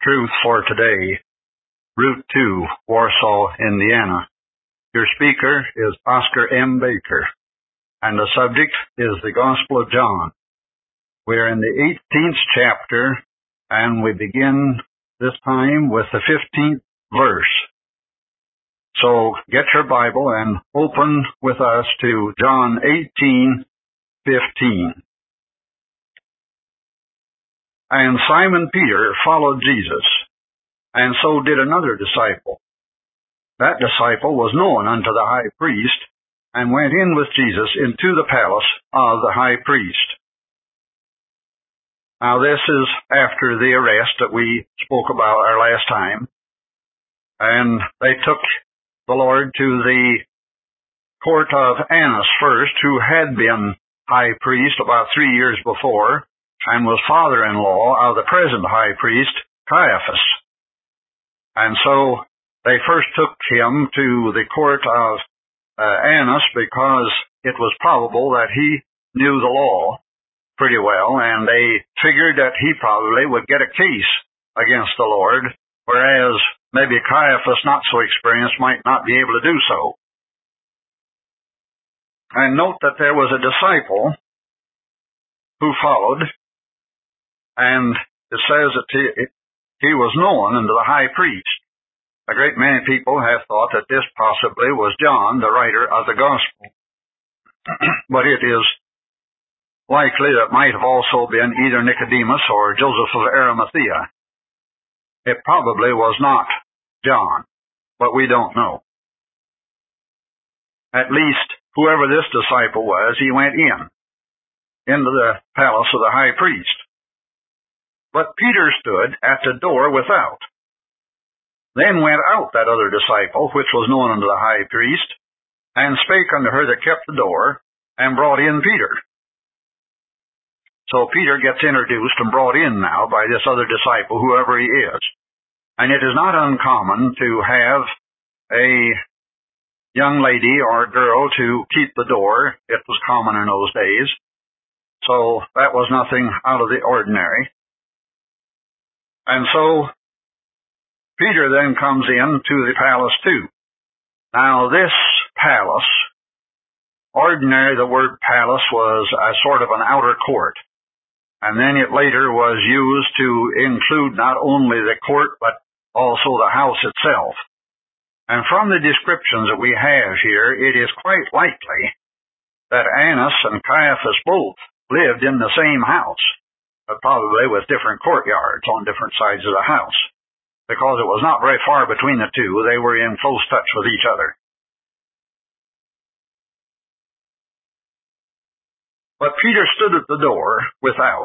Truth for Today, Route 2, Warsaw, Indiana. Your speaker is Oscar M. Baker, and the subject is the Gospel of John. We are in the 18th chapter, and we begin this time with the 15th verse. So get your Bible and open with us to John 18:15. And Simon Peter followed Jesus, and so did another disciple. That disciple was known unto the high priest, and went in with Jesus into the palace of the high priest. Now this is after the arrest that we spoke about our last time, and they took the Lord to the court of Annas first, who had been high priest about 3 years before, and was father-in-law of the present high priest, Caiaphas. And so they first took him to the court of Annas because it was probable that he knew the law pretty well, and they figured that he probably would get a case against the Lord, whereas maybe Caiaphas, not so experienced, might not be able to do so. And note that there was a disciple who followed, and it says that he was known unto the high priest. A great many people have thought that this possibly was John, the writer of the Gospel. But it is likely that it might have also been either Nicodemus or Joseph of Arimathea. It probably was not John, but we don't know. At least, whoever this disciple was, he went into the palace of the high priest. But Peter stood at the door without. Then went out that other disciple, which was known unto the high priest, and spake unto her that kept the door, and brought in Peter. So Peter gets introduced and brought in now by this other disciple, whoever he is. And it is not uncommon to have a young lady or a girl to keep the door. It was common in those days. So that was nothing out of the ordinary. And so Peter then comes in to the palace too. Now this palace, ordinary the word palace was a sort of an outer court. And then it later was used to include not only the court, but also the house itself. And from the descriptions that we have here, it is quite likely that Annas and Caiaphas both lived in the same house, but probably with different courtyards on different sides of the house. Because it was not very far between the two, they were in close touch with each other. But Peter stood at the door without.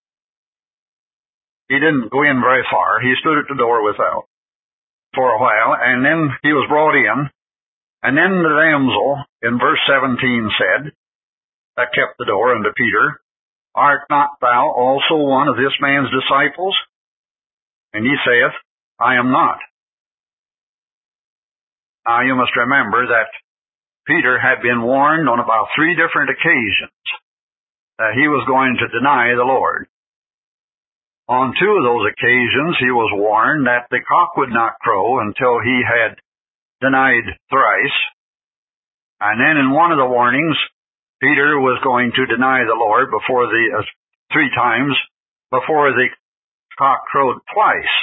He didn't go in very far. He stood at the door without for a while, and then he was brought in. And then the damsel in verse 17 said, that kept the door unto Peter, Art not thou also one of this man's disciples? And he saith, I am not. Now you must remember that Peter had been warned on about 3 different occasions that he was going to deny the Lord. On 2 of those occasions, he was warned that the cock would not crow until he had denied thrice. And then in one of the warnings, Peter was going to deny the Lord before 3 times before the cock crowed twice.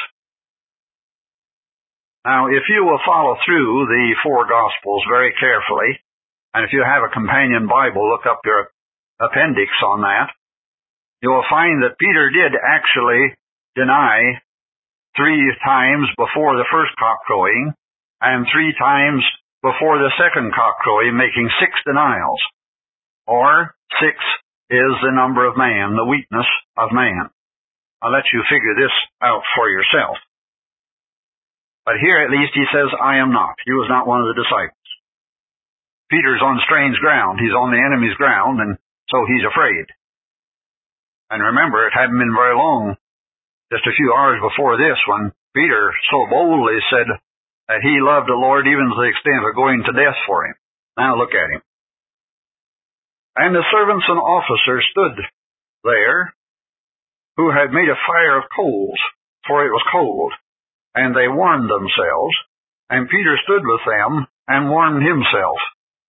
Now, if you will follow through the 4 Gospels very carefully, and if you have a companion Bible, look up your appendix on that, you will find that Peter did actually deny 3 times before the first cock crowing, and 3 times before the second cock crowing, making 6 denials. Or 6 is the number of man, the weakness of man. I'll let you figure this out for yourself. But here at least he says, I am not. He was not one of the disciples. Peter's on strange ground. He's on the enemy's ground, and so he's afraid. And remember, it hadn't been very long, just a few hours before this, when Peter so boldly said that he loved the Lord even to the extent of going to death for him. Now look at him. And the servants and officers stood there, who had made a fire of coals for it was cold, and they warmed themselves, and Peter stood with them and warmed himself.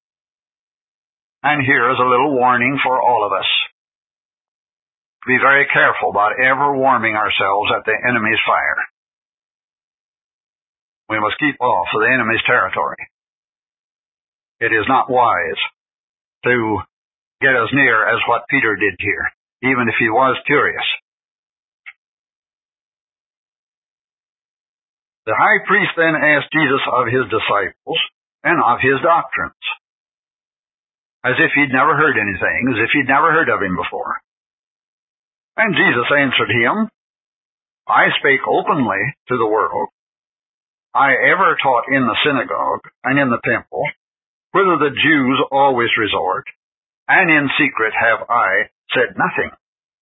And here is a little warning for all of us. Be very careful about ever warming ourselves at the enemy's fire. We must keep off of the enemy's territory. It is not wise to get as near as what Peter did here, even if he was curious. The high priest then asked Jesus of his disciples and of his doctrines, as if he'd never heard anything, as if he'd never heard of him before. And Jesus answered him, I spake openly to the world. I ever taught in the synagogue and in the temple, whither the Jews always resort, and in secret have I said nothing.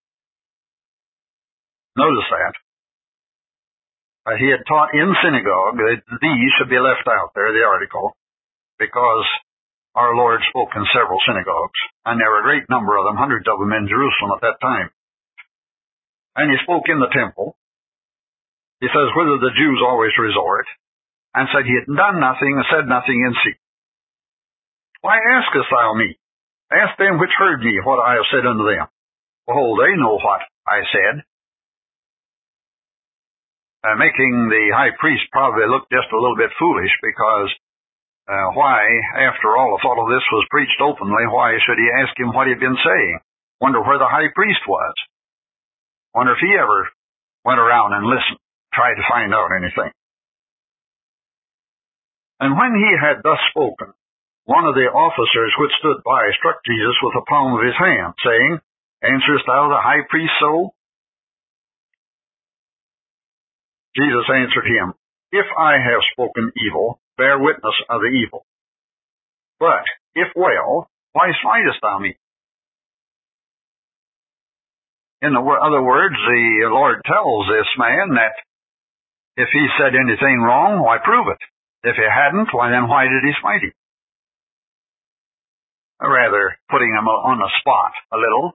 Notice that. He had taught in synagogue. These should be left out there, the article, because our Lord spoke in several synagogues, and there were a great number of them, hundreds of them in Jerusalem at that time. And he spoke in the temple. He says, whither the Jews always resort, and said he had done nothing, and said nothing in secret. Why askest thou me? Ask them which heard me what I have said unto them. Behold, they know what I said. Making the high priest probably look just a little bit foolish, because why, after all, if all of this was preached openly, why should he ask him what he'd been saying? Wonder where the high priest was. Wonder if he ever went around and listened, tried to find out anything. And when he had thus spoken, one of the officers which stood by struck Jesus with the palm of his hand, saying, Answerest thou the high priest so? Jesus answered him, If I have spoken evil, bear witness of the evil. But if well, why smitest thou me? In other words, the Lord tells this man that if he said anything wrong, why prove it? If he hadn't, why then why did he smite him? Rather putting him on the spot a little.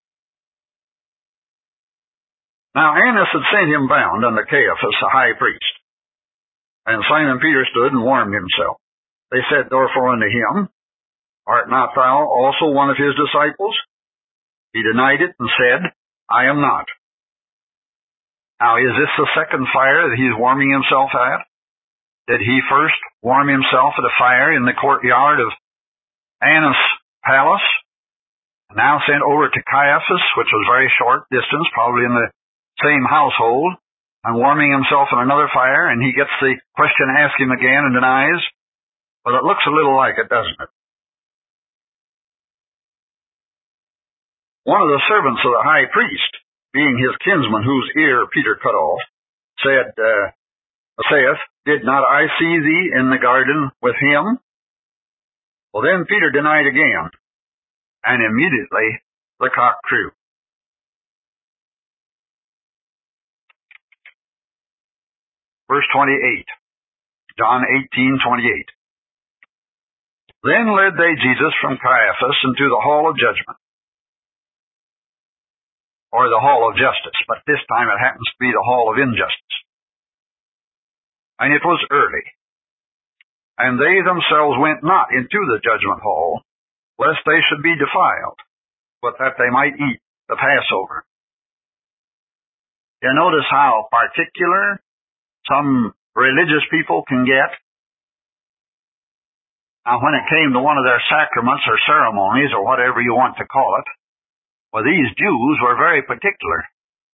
Now Annas had sent him bound unto Caiaphas, the high priest. And Simon Peter stood and warmed himself. They said therefore unto him, Art not thou also one of his disciples? He denied it and said, I am not. Now is this the second fire that he's warming himself at? Did he first warm himself at a fire in the courtyard of Annas' palace? And now sent over to Caiaphas, which was very short distance, probably in the same household, and warming himself in another fire, and he gets the question asked him again and denies? Well, it looks a little like it, doesn't it? One of the servants of the high priest, being his kinsman whose ear Peter cut off, saith, Did not I see thee in the garden with him? Well, then Peter denied again, and immediately the cock crew. Verse 28, John 18:28. Then led they Jesus from Caiaphas into the hall of judgment, or the hall of justice, but this time it happens to be the hall of injustice. And it was early, and they themselves went not into the judgment hall, lest they should be defiled, but that they might eat the Passover. You notice how particular some religious people can get? Now, when it came to one of their sacraments or ceremonies or whatever you want to call it, well, these Jews were very particular.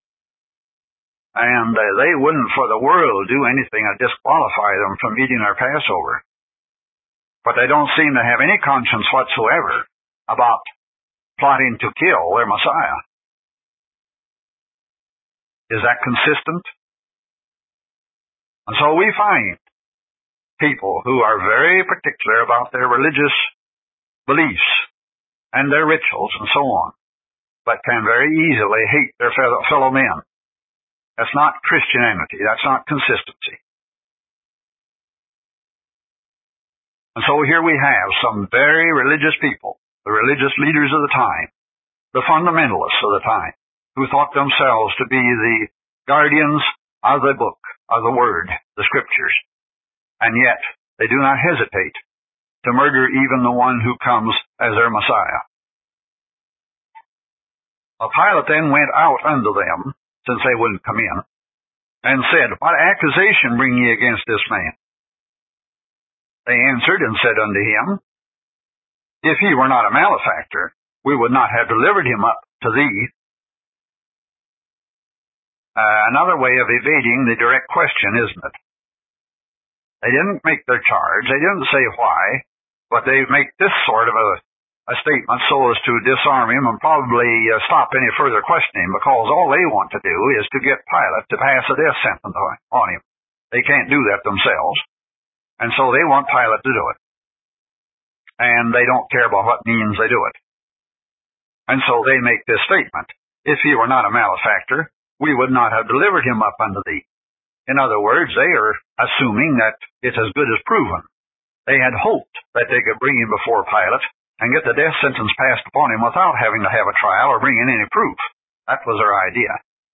And they wouldn't for the world do anything to disqualify them from eating their Passover. But they don't seem to have any conscience whatsoever about plotting to kill their Messiah. Is that consistent? And so we find people who are very particular about their religious beliefs and their rituals and so on, but can very easily hate their fellow men. That's not Christianity. That's not consistency. And so here we have some very religious people, the religious leaders of the time, the fundamentalists of the time, who thought themselves to be the guardians of the book, of the Word, the Scriptures. And yet, they do not hesitate to murder even the one who comes as their Messiah. Pilate then went out unto them, since they wouldn't come in, and said, What accusation bring ye against this man? They answered and said unto him, If he were not a malefactor, we would not have delivered him up to thee. Another way of evading the direct question, isn't it? They didn't make their charge. They didn't say why, but they make this sort of a statement so as to disarm him and probably stop any further questioning, because all they want to do is to get Pilate to pass a death sentence on him. They can't do that themselves, and so they want Pilate to do it. And they don't care by what means they do it. And so they make this statement, If he were not a malefactor, we would not have delivered him up unto thee. In other words, they are assuming that it's as good as proven. They had hoped that they could bring him before Pilate and get the death sentence passed upon him without having to have a trial or bring in any proof. That was their idea.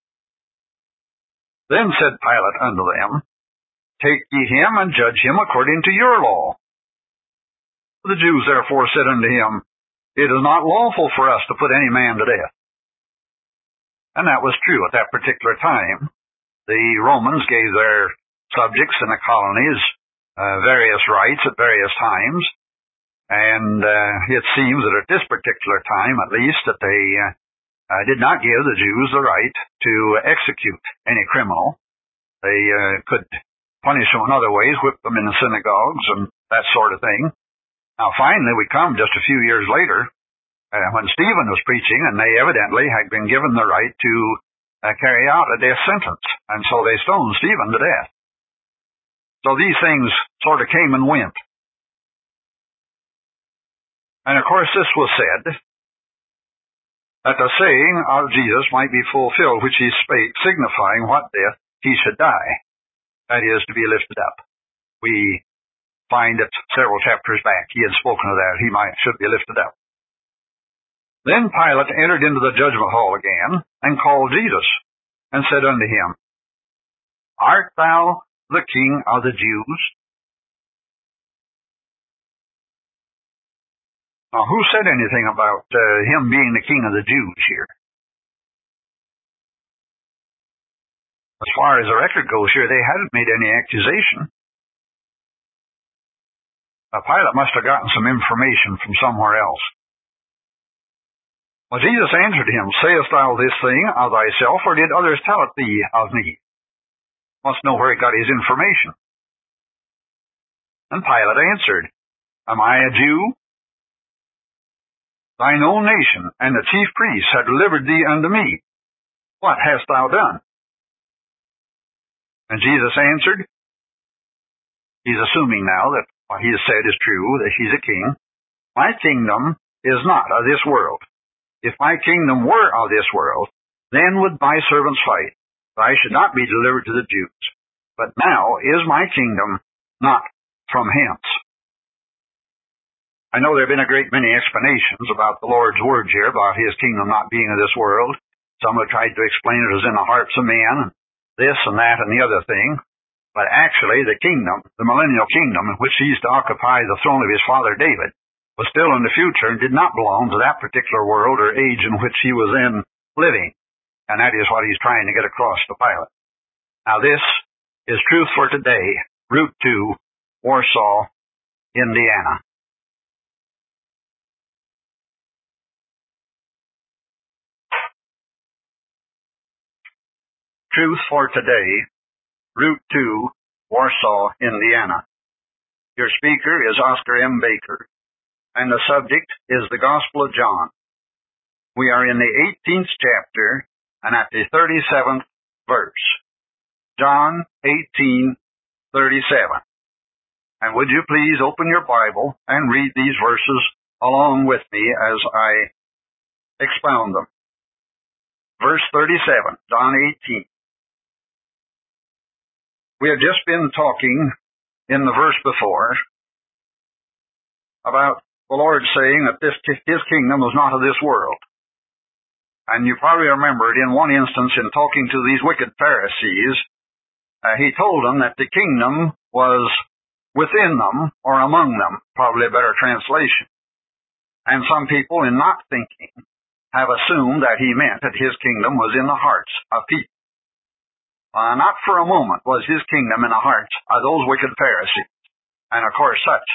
Then said Pilate unto them, Take ye him and judge him according to your law. The Jews therefore said unto him, It is not lawful for us to put any man to death. And that was true at that particular time. The Romans gave their subjects in the colonies various rights at various times. And it seems that at this particular time, at least, that they did not give the Jews the right to execute any criminal. They could punish them in other ways, whip them in the synagogues and that sort of thing. Now, finally, we come just a few years later when Stephen was preaching, and they evidently had been given the right to carry out a death sentence. And so they stoned Stephen to death. So these things sort of came and went. And of course this was said, that the saying of Jesus might be fulfilled, which he spake, signifying what death he should die. That is, to be lifted up. We find that several chapters back he had spoken of that. He should be lifted up. Then Pilate entered into the judgment hall again, and called Jesus, and said unto him, Art thou the King of the Jews? Now, who said anything about him being the King of the Jews here? As far as the record goes here, they hadn't made any accusation. Pilate must have gotten some information from somewhere else. Well, Jesus answered him, Sayest thou this thing of thyself, or did others tell it thee of me? Must know where he got his information. And Pilate answered, Am I a Jew? Thine own nation and the chief priests have delivered thee unto me. What hast thou done? And Jesus answered, he's assuming now that what he has said is true, that he's a king. My kingdom is not of this world. If my kingdom were of this world, then would my servants fight, that I should not be delivered to the Jews. But now is my kingdom not from hence. I know there have been a great many explanations about the Lord's words here, about his kingdom not being of this world. Some have tried to explain it as in the hearts of men, and this and that and the other thing. But actually, the kingdom, the millennial kingdom in which he's to occupy the throne of his father David, was still in the future and did not belong to that particular world or age in which he was then living. And that is what he's trying to get across to Pilate. Now this is Truth for Today, Route 2, Warsaw, Indiana. Truth for Today, Route 2, Warsaw, Indiana. Your speaker is Oscar M. Baker, and the subject is the Gospel of John. We are in the 18th chapter and at the 37th verse. John 18:37. And would you please open your Bible and read these verses along with me as I expound them. Verse 37, John 18. We have just been talking in the verse before about the Lord saying that his kingdom was not of this world. And you probably remembered in one instance in talking to these wicked Pharisees he told them that the kingdom was within them or among them, probably a better translation. And some people, in not thinking, have assumed that he meant that his kingdom was in the hearts of people. Not for a moment was his kingdom in the hearts of those wicked Pharisees. And of course, such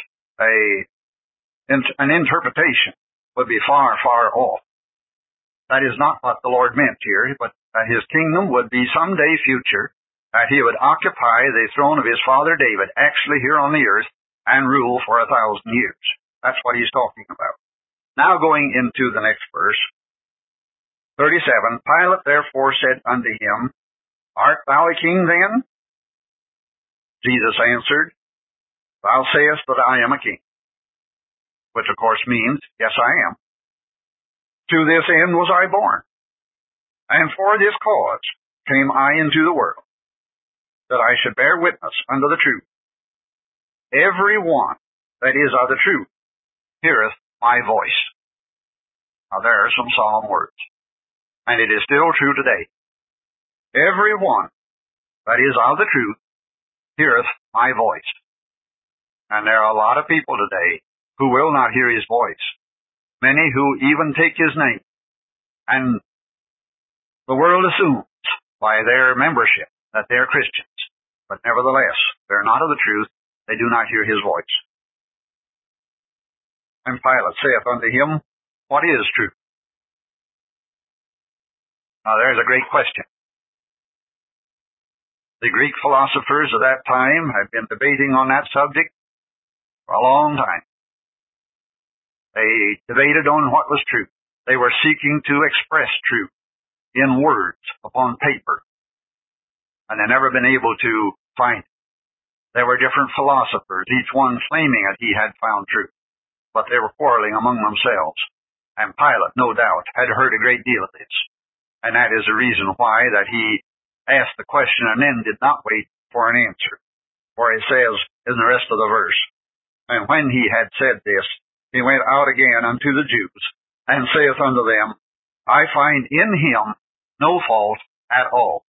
an interpretation would be far, far off. That is not what the Lord meant here, but that his kingdom would be someday future, that he would occupy the throne of his father David, actually here on the earth, and rule for 1,000 years. That's what he's talking about. Now going into the next verse, 37, Pilate therefore said unto him, Art thou a king then? Jesus answered, Thou sayest that I am a king. Which of course means, yes, I am. To this end was I born, and for this cause came I into the world, that I should bear witness unto the truth. Every one that is of the truth heareth my voice. Now there are some solemn words, and it is still true today. Every one that is of the truth heareth my voice. And there are a lot of people today who will not hear his voice. Many who even take his name. And the world assumes by their membership that they're Christians. But nevertheless, they're not of the truth. They do not hear his voice. And Pilate saith unto him, What is truth? Now there's a great question. The Greek philosophers of that time had been debating on that subject for a long time. They debated on what was truth. They were seeking to express truth in words upon paper, and they never been able to find it. There were different philosophers, each one claiming that he had found truth, but they were quarreling among themselves. And Pilate, no doubt, had heard a great deal of this, and that is the reason why that he asked the question and then did not wait for an answer. For it says in the rest of the verse, And when he had said this, he went out again unto the Jews, and saith unto them, I find in him no fault at all.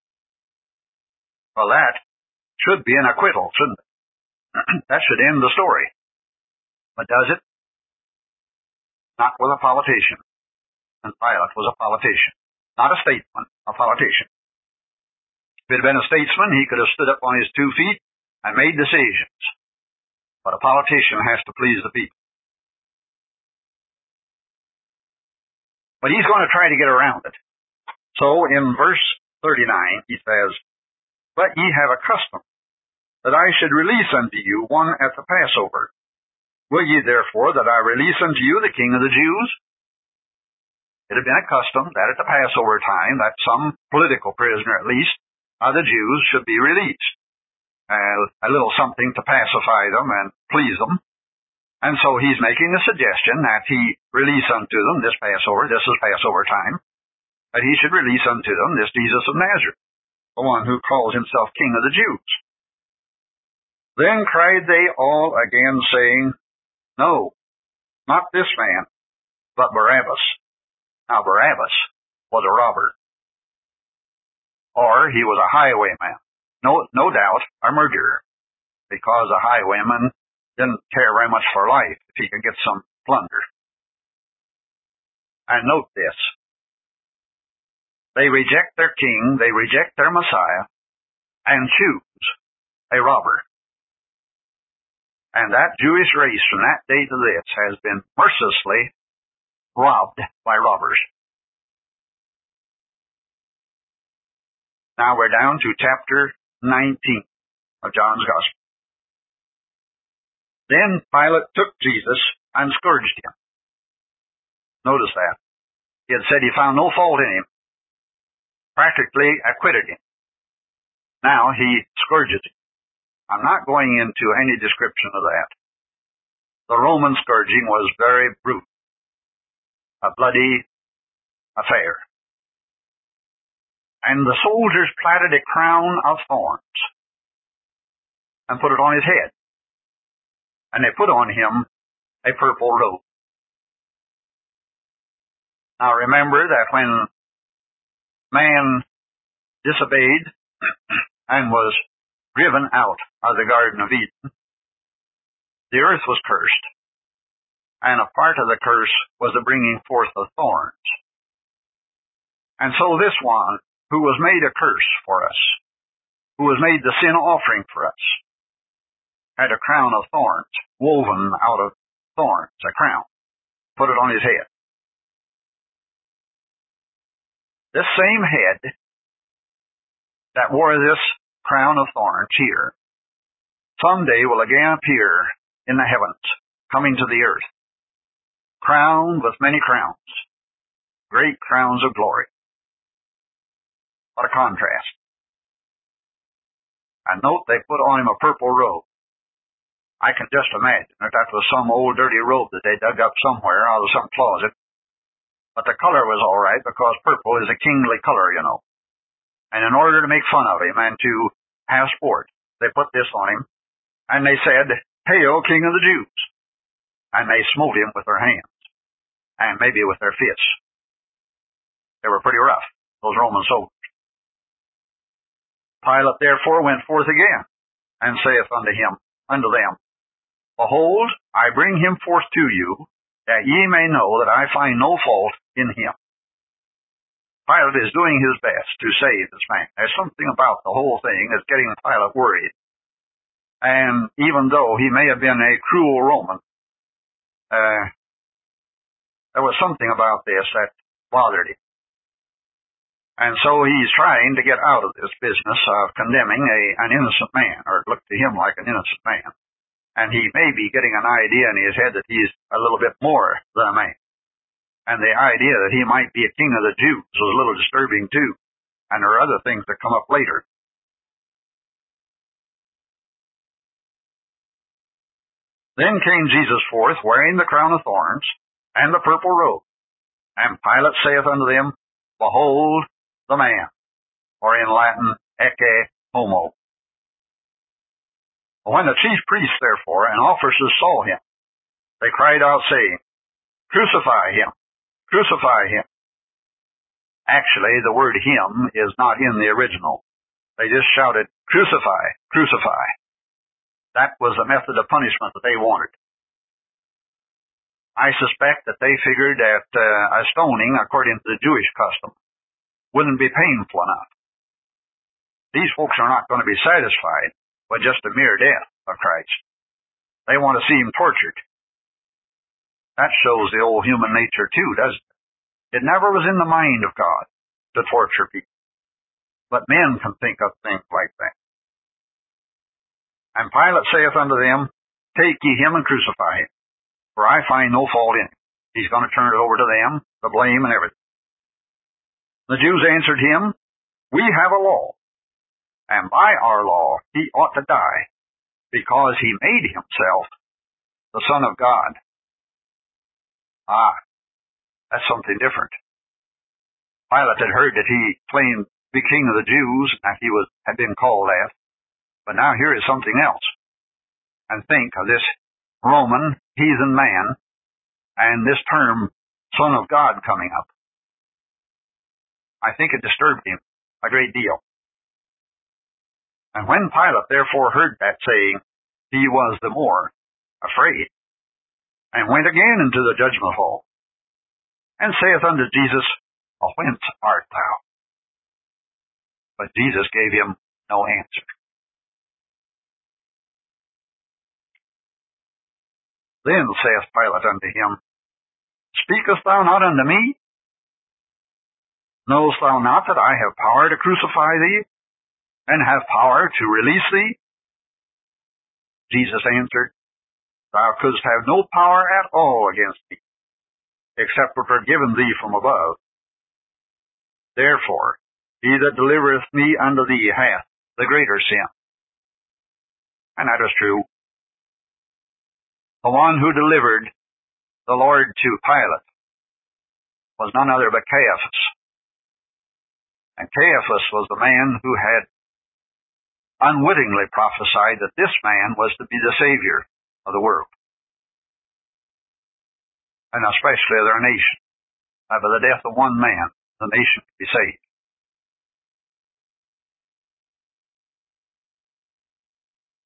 Well, that should be an acquittal, shouldn't it? That should end the story. But does it? Not with a politician. And Pilate was a politician. Not a statesman, a politician. If it had been a statesman, he could have stood up on his 2 feet and made decisions. But a politician has to please the people. But he's going to try to get around it. So in verse 39, he says, But ye have a custom, that I should release unto you one at the Passover. Will ye therefore that I release unto you the King of the Jews? It had been a custom that at the Passover time, that some political prisoner at least, of the Jews should be released. A little something to pacify them and please them. And so he's making the suggestion that he release unto them this Passover, this is Passover time, that he should release unto them this Jesus of Nazareth, the one who calls himself King of the Jews. Then cried they all again, saying, No, not this man, but Barabbas. Now Barabbas was a robber, or he was a highwayman, no doubt a murderer, because a highwayman didn't care very much for life if he could get some plunder. And note this. They reject their king, they reject their Messiah, and choose a robber. And that Jewish race from that day to this has been mercilessly robbed by robbers. Now we're down to chapter 19 of John's Gospel. Then Pilate took Jesus and scourged him. Notice that. He had said he found no fault in him. Practically acquitted him. Now he scourges him. I'm not going into any description of that. The Roman scourging was very brutal. A bloody affair. And the soldiers platted a crown of thorns and put it on his head. And they put on him a purple robe. Now remember that when man disobeyed and was driven out of the Garden of Eden, the earth was cursed, and a part of the curse was the bringing forth of thorns. And so this one, who was made a curse for us, who was made the sin offering for us, had a crown of thorns, woven out of thorns, a crown, put it on his head. This same head that wore this crown of thorns here someday will again appear in the heavens, coming to the earth, crowned with many crowns, great crowns of glory. What a contrast. And note, they put on him a purple robe. I can just imagine that that was some old dirty robe that they dug up somewhere out of some closet. But the color was all right, because purple is a kingly color, you know. And in order to make fun of him and to have sport, they put this on him, and they said, "Hail, King of the Jews." And they smote him with their hands, and maybe with their fists. They were pretty rough, those Roman soldiers. Pilate therefore went forth again, and saith unto them, Behold, I bring him forth to you, that ye may know that I find no fault in him. Pilate is doing his best to save this man. There's something about the whole thing that's getting Pilate worried. And even though he may have been a cruel Roman, there was something about this that bothered him. And so he's trying to get out of this business of condemning an innocent man, or it looked to him like an innocent man. And he may be getting an idea in his head that he's a little bit more than a man. And the idea that he might be a king of the Jews was a little disturbing too. And there are other things that come up later. Then came Jesus forth, wearing the crown of thorns and the purple robe. And Pilate saith unto them, Behold the man, or in Latin, ecce homo. When the chief priests, therefore, and officers saw him, they cried out, saying, Crucify him! Crucify him! Actually, the word him is not in the original. They just shouted, Crucify! Crucify! That was the method of punishment that they wanted. I suspect that they figured that a stoning, according to the Jewish custom, wouldn't be painful enough. These folks are not going to be satisfied with just a mere death of Christ. They want to see him tortured. That shows the old human nature too, doesn't it? It never was in the mind of God to torture people. But men can think of things like that. And Pilate saith unto them, Take ye him and crucify him, for I find no fault in him. He's going to turn it over to them, the blame and everything. The Jews answered him, We have a law, and by our law he ought to die, because he made himself the Son of God. That's something different. Pilate had heard that he claimed to be king of the Jews, that he had been called that. But now here is something else. And think of this Roman heathen man and this term, Son of God, coming up. I think it disturbed him a great deal. And when Pilate therefore heard that saying, he was the more afraid, and went again into the judgment hall, and saith unto Jesus, Whence art thou? But Jesus gave him no answer. Then saith Pilate unto him, Speakest thou not unto me? Knowest thou not that I have power to crucify thee, and have power to release thee? Jesus answered, Thou couldst have no power at all against me, except what were given thee from above. Therefore, he that delivereth me unto thee hath the greater sin. And that is true. The one who delivered the Lord to Pilate was none other but Caiaphas. And Caiaphas was the man who had unwittingly prophesied that this man was to be the Savior of the world, and especially of their nation. By the death of one man, the nation could be saved.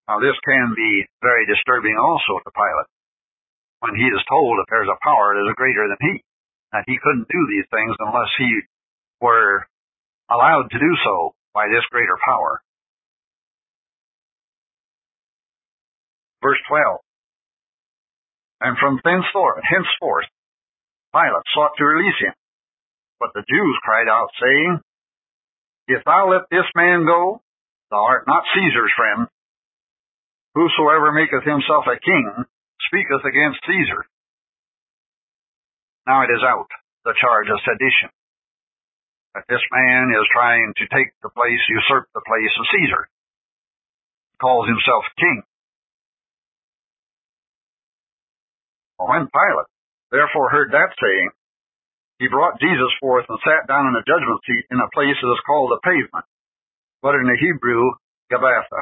Now, this can be very disturbing also to Pilate when he is told that there's a power that is greater than he, that he couldn't do these things unless he were allowed to do so by this greater power. Verse 12. And from henceforth Pilate sought to release him. But the Jews cried out, saying, If thou let this man go, thou art not Caesar's friend. Whosoever maketh himself a king speaketh against Caesar. Now it is out, the charge of sedition, that this man is trying to take the place, usurp the place of Caesar. He calls himself king. When Pilate therefore heard that saying, he brought Jesus forth and sat down in a judgment seat in a place that is called the Pavement, but in the Hebrew, Gabbatha.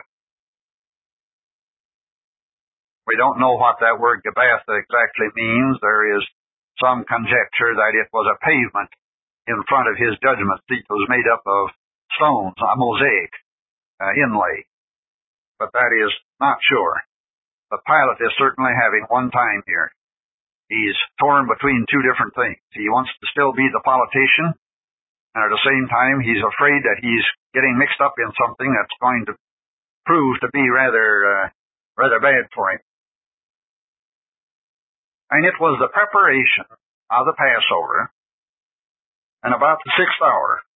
We don't know what that word Gabbatha exactly means. There is some conjecture that it was a pavement in front of his judgment seat that was made up of stones, a mosaic inlay. But that is not sure. But Pilate is certainly having one time here. He's torn between two different things. He wants to still be the politician, and at the same time he's afraid that he's getting mixed up in something that's going to prove to be rather bad for him. And it was the preparation of the Passover, and about the 6th hour.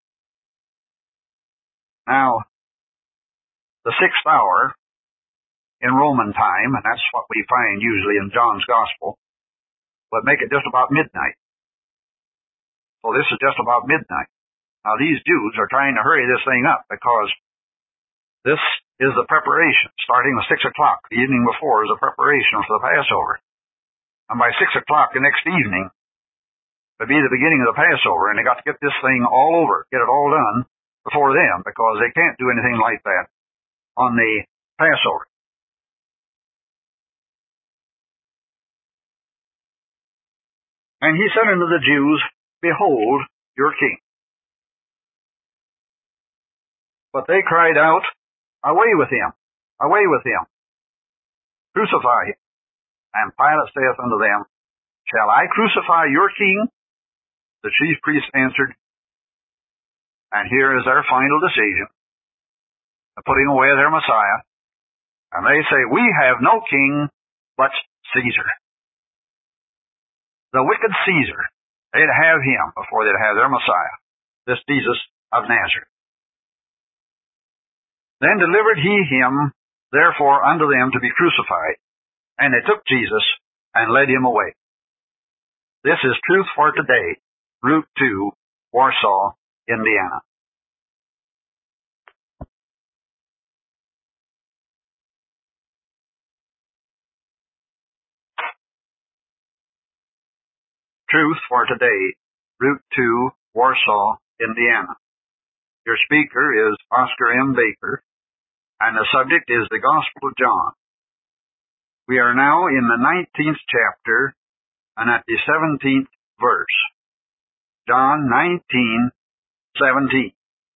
Now, the 6th hour in Roman time, and that's what we find usually in John's Gospel, would make it just about midnight. So this is just about midnight. Now these Jews are trying to hurry this thing up because this is the preparation. Starting at 6 o'clock the evening before is the preparation for the Passover. And by 6 o'clock the next evening would be the beginning of the Passover, and they got to get this thing all over, get it all done before them, because they can't do anything like that on the Passover. And he said unto the Jews, Behold your king. But they cried out, Away with him, away with him, crucify him. And Pilate saith unto them, Shall I crucify your king? The chief priests answered, and here is their final decision, putting away their Messiah. And they say, We have no king but Caesar. The wicked Caesar. They'd have him before they'd have their Messiah, this Jesus of Nazareth. Then delivered he him, therefore, unto them to be crucified. And they took Jesus and led him away. This is Truth for Today, Route 2, Warsaw, Indiana. Truth for Today, Route 2, Warsaw, Indiana. Your speaker is Oscar M. Baker, and the subject is the Gospel of John. We are now in the 19th chapter and at the 17th verse. John 19:17.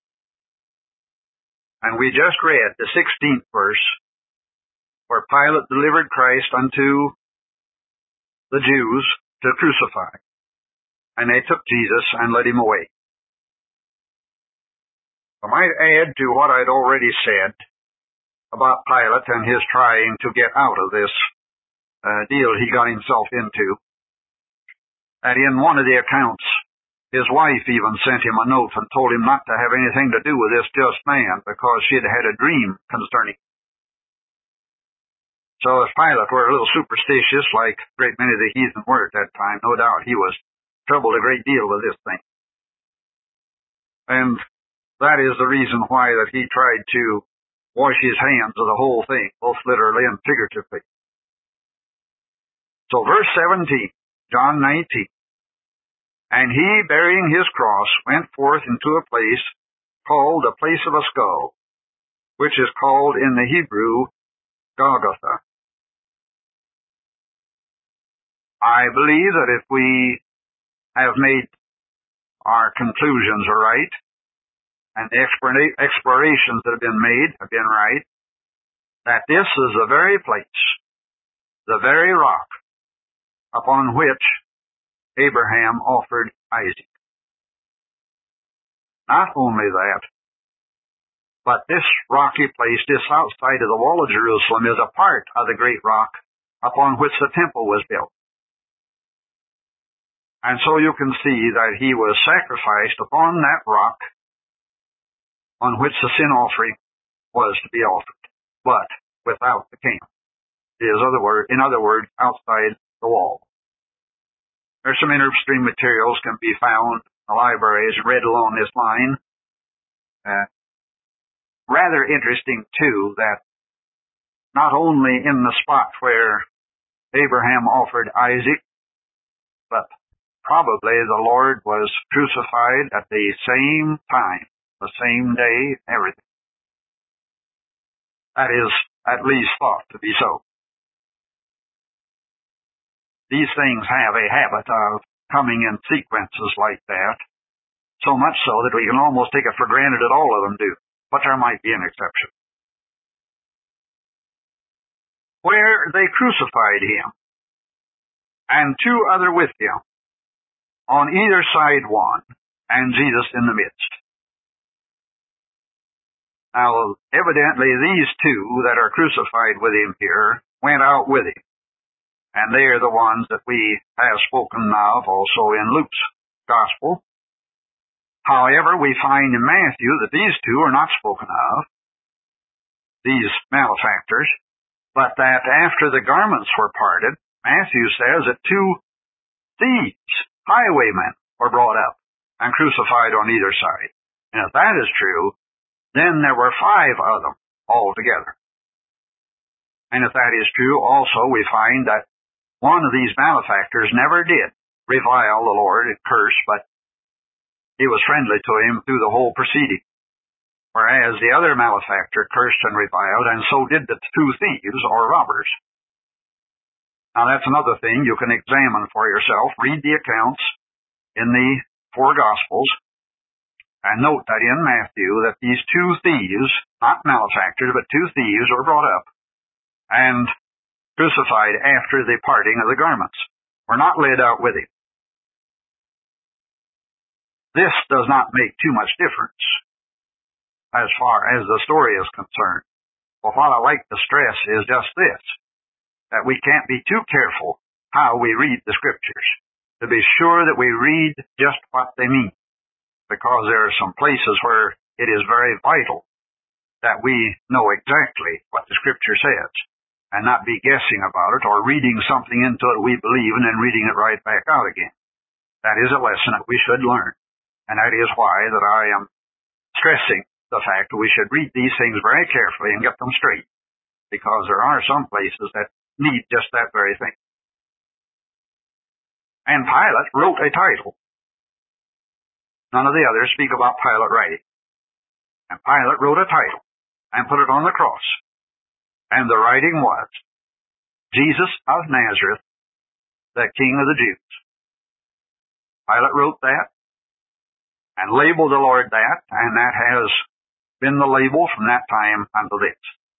And we just read the 16th verse, where Pilate delivered Christ unto the Jews to crucify. And they took Jesus and led him away. I might add to what I'd already said about Pilate and his trying to get out of this deal he got himself into, that in one of the accounts, his wife even sent him a note and told him not to have anything to do with this just man because she had had a dream concerning him. So if Pilate were a little superstitious, like a great many of the heathen were at that time, no doubt he was troubled a great deal with this thing. And that is the reason why that he tried to wash his hands of the whole thing, both literally and figuratively. So verse 17, John 19. And he, bearing his cross, went forth into a place called the place of a skull, which is called in the Hebrew Golgotha. I believe that if we have made our conclusions right, and the explorations that have been made have been right, that this is the very place, the very rock upon which Abraham offered Isaac. Not only that, but this rocky place just outside of the wall of Jerusalem is a part of the great rock upon which the temple was built. And so you can see that he was sacrificed upon that rock on which the sin offering was to be offered, but without the camp. In other words, outside the wall. There's some interesting materials can be found in the libraries read along this line. Rather interesting, too, that not only in the spot where Abraham offered Isaac, but probably the Lord was crucified at the same time, the same day, everything. That is at least thought to be so. These things have a habit of coming in sequences like that, so much so that we can almost take it for granted that all of them do, but there might be an exception. Where they crucified him, and two other with him, on either side one, and Jesus in the midst. Now, evidently these two that are crucified with him here went out with him. And they are the ones that we have spoken of also in Luke's Gospel. However, we find in Matthew that these two are not spoken of, these malefactors, but that after the garments were parted, Matthew says that two thieves, highwaymen, were brought up and crucified on either side. And if that is true, then there were 5 of them altogether. And if that is true, also we find that one of these malefactors never did revile the Lord and curse, but he was friendly to him through the whole proceeding. Whereas the other malefactor cursed and reviled, and so did the 2 thieves or robbers. Now that's another thing you can examine for yourself. Read the accounts in the 4 Gospels, and note that in Matthew that these 2 thieves, not malefactors, but 2 thieves were brought up and crucified after the parting of the garments, were not led out with him. This does not make too much difference as far as the story is concerned. But what I like to stress is just this, that we can't be too careful how we read the Scriptures, to be sure that we read just what they mean, because there are some places where it is very vital that we know exactly what the Scripture says, and not be guessing about it or reading something into it we believe and then reading it right back out again. That is a lesson that we should learn. And that is why that I am stressing the fact that we should read these things very carefully and get them straight, because there are some places that need just that very thing. And Pilate wrote a title. None of the others speak about Pilate writing. And Pilate wrote a title and put it on the cross. And the writing was, Jesus of Nazareth, the King of the Jews. Pilate wrote that and labeled the Lord that, and that has been the label from that time until this.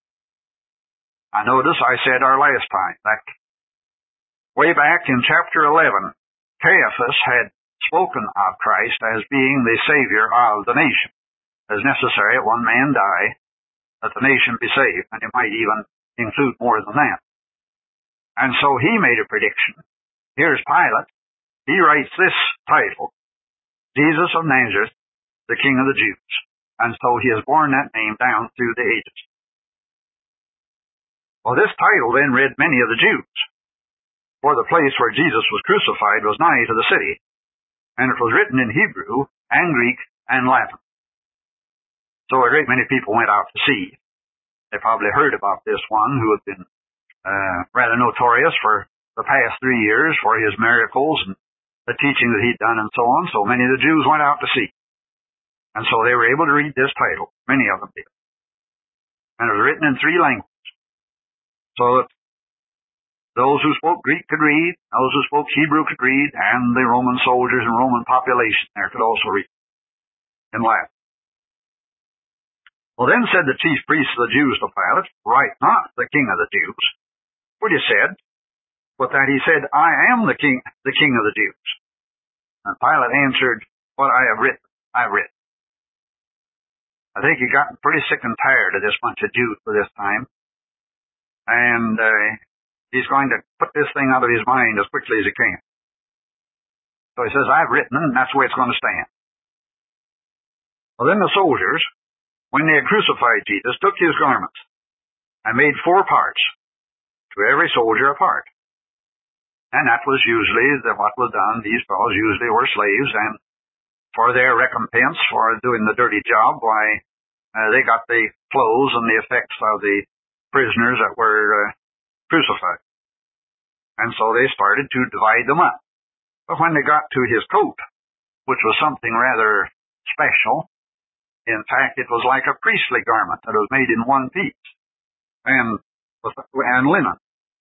I notice I said our last time that way back in chapter 11, Caiaphas had spoken of Christ as being the Savior of the nation. As necessary that one man die, that the nation be saved, and it might even include more than that. And so he made a prediction. Here's Pilate. He writes this title, Jesus of Nazareth, the King of the Jews. And so he has borne that name down through the ages. Well, this title then read many of the Jews, for the place where Jesus was crucified was nigh to the city, and it was written in Hebrew and Greek and Latin. So a great many people went out to see. They probably heard about this one who had been rather notorious for the past 3 years for his miracles and the teaching that he'd done and so on. So many of the Jews went out to see. And so they were able to read this title. Many of them did. And it was written in 3 languages. So that those who spoke Greek could read, those who spoke Hebrew could read, and the Roman soldiers and Roman population there could also read in Latin. Well, then said the chief priests of the Jews to Pilate, Write not, the King of the Jews. What he said, but that he said, I am the King of the Jews. And Pilate answered, What I have written, I have written. I think he got pretty sick and tired of this bunch of Jews for this time. And he's going to put this thing out of his mind as quickly as he can. So he says, I've written, and that's the way it's going to stand. Well, then the soldiers, when they had crucified Jesus, took his garments and made 4 parts, to every soldier a part. And that was usually what was done. These fellows usually were slaves, and for their recompense for doing the dirty job, why, they got the clothes and the effects of the prisoners that were crucified. And so they started to divide them up. But when they got to his coat, which was something rather special, in fact, it was like a priestly garment that was made in one piece, and linen.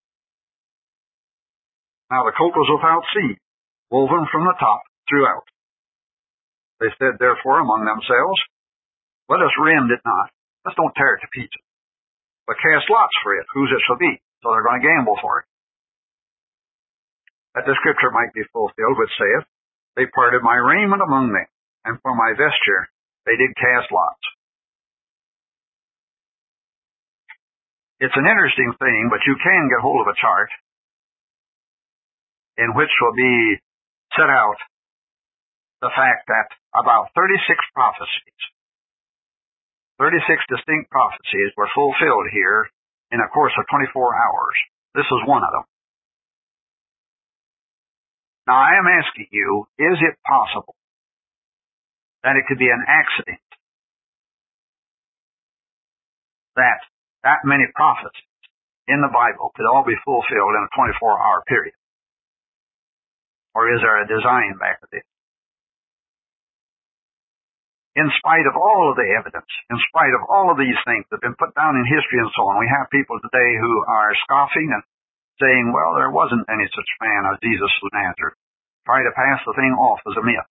Now the coat was without seam, woven from the top throughout. They said, therefore, among themselves, Let us rend it not. Let's don't tear it to pieces, but cast lots for it, whose it shall be. So they're going to gamble for it. That the scripture might be fulfilled, which saith, They parted my raiment among them, and for my vesture they did cast lots. It's an interesting thing, but you can get hold of a chart in which will be set out the fact that about 36 prophecies, 36 distinct prophecies were fulfilled here in a course of 24 hours. This was one of them. Now I am asking you, is it possible that it could be an accident that many prophecies in the Bible could all be fulfilled in a 24-hour period? Or is there a design back of this? In spite of all of the evidence, in spite of all of these things that have been put down in history and so on, we have people today who are scoffing and saying, well, there wasn't any such man as Jesus of Nazareth. Try to pass the thing off as a myth.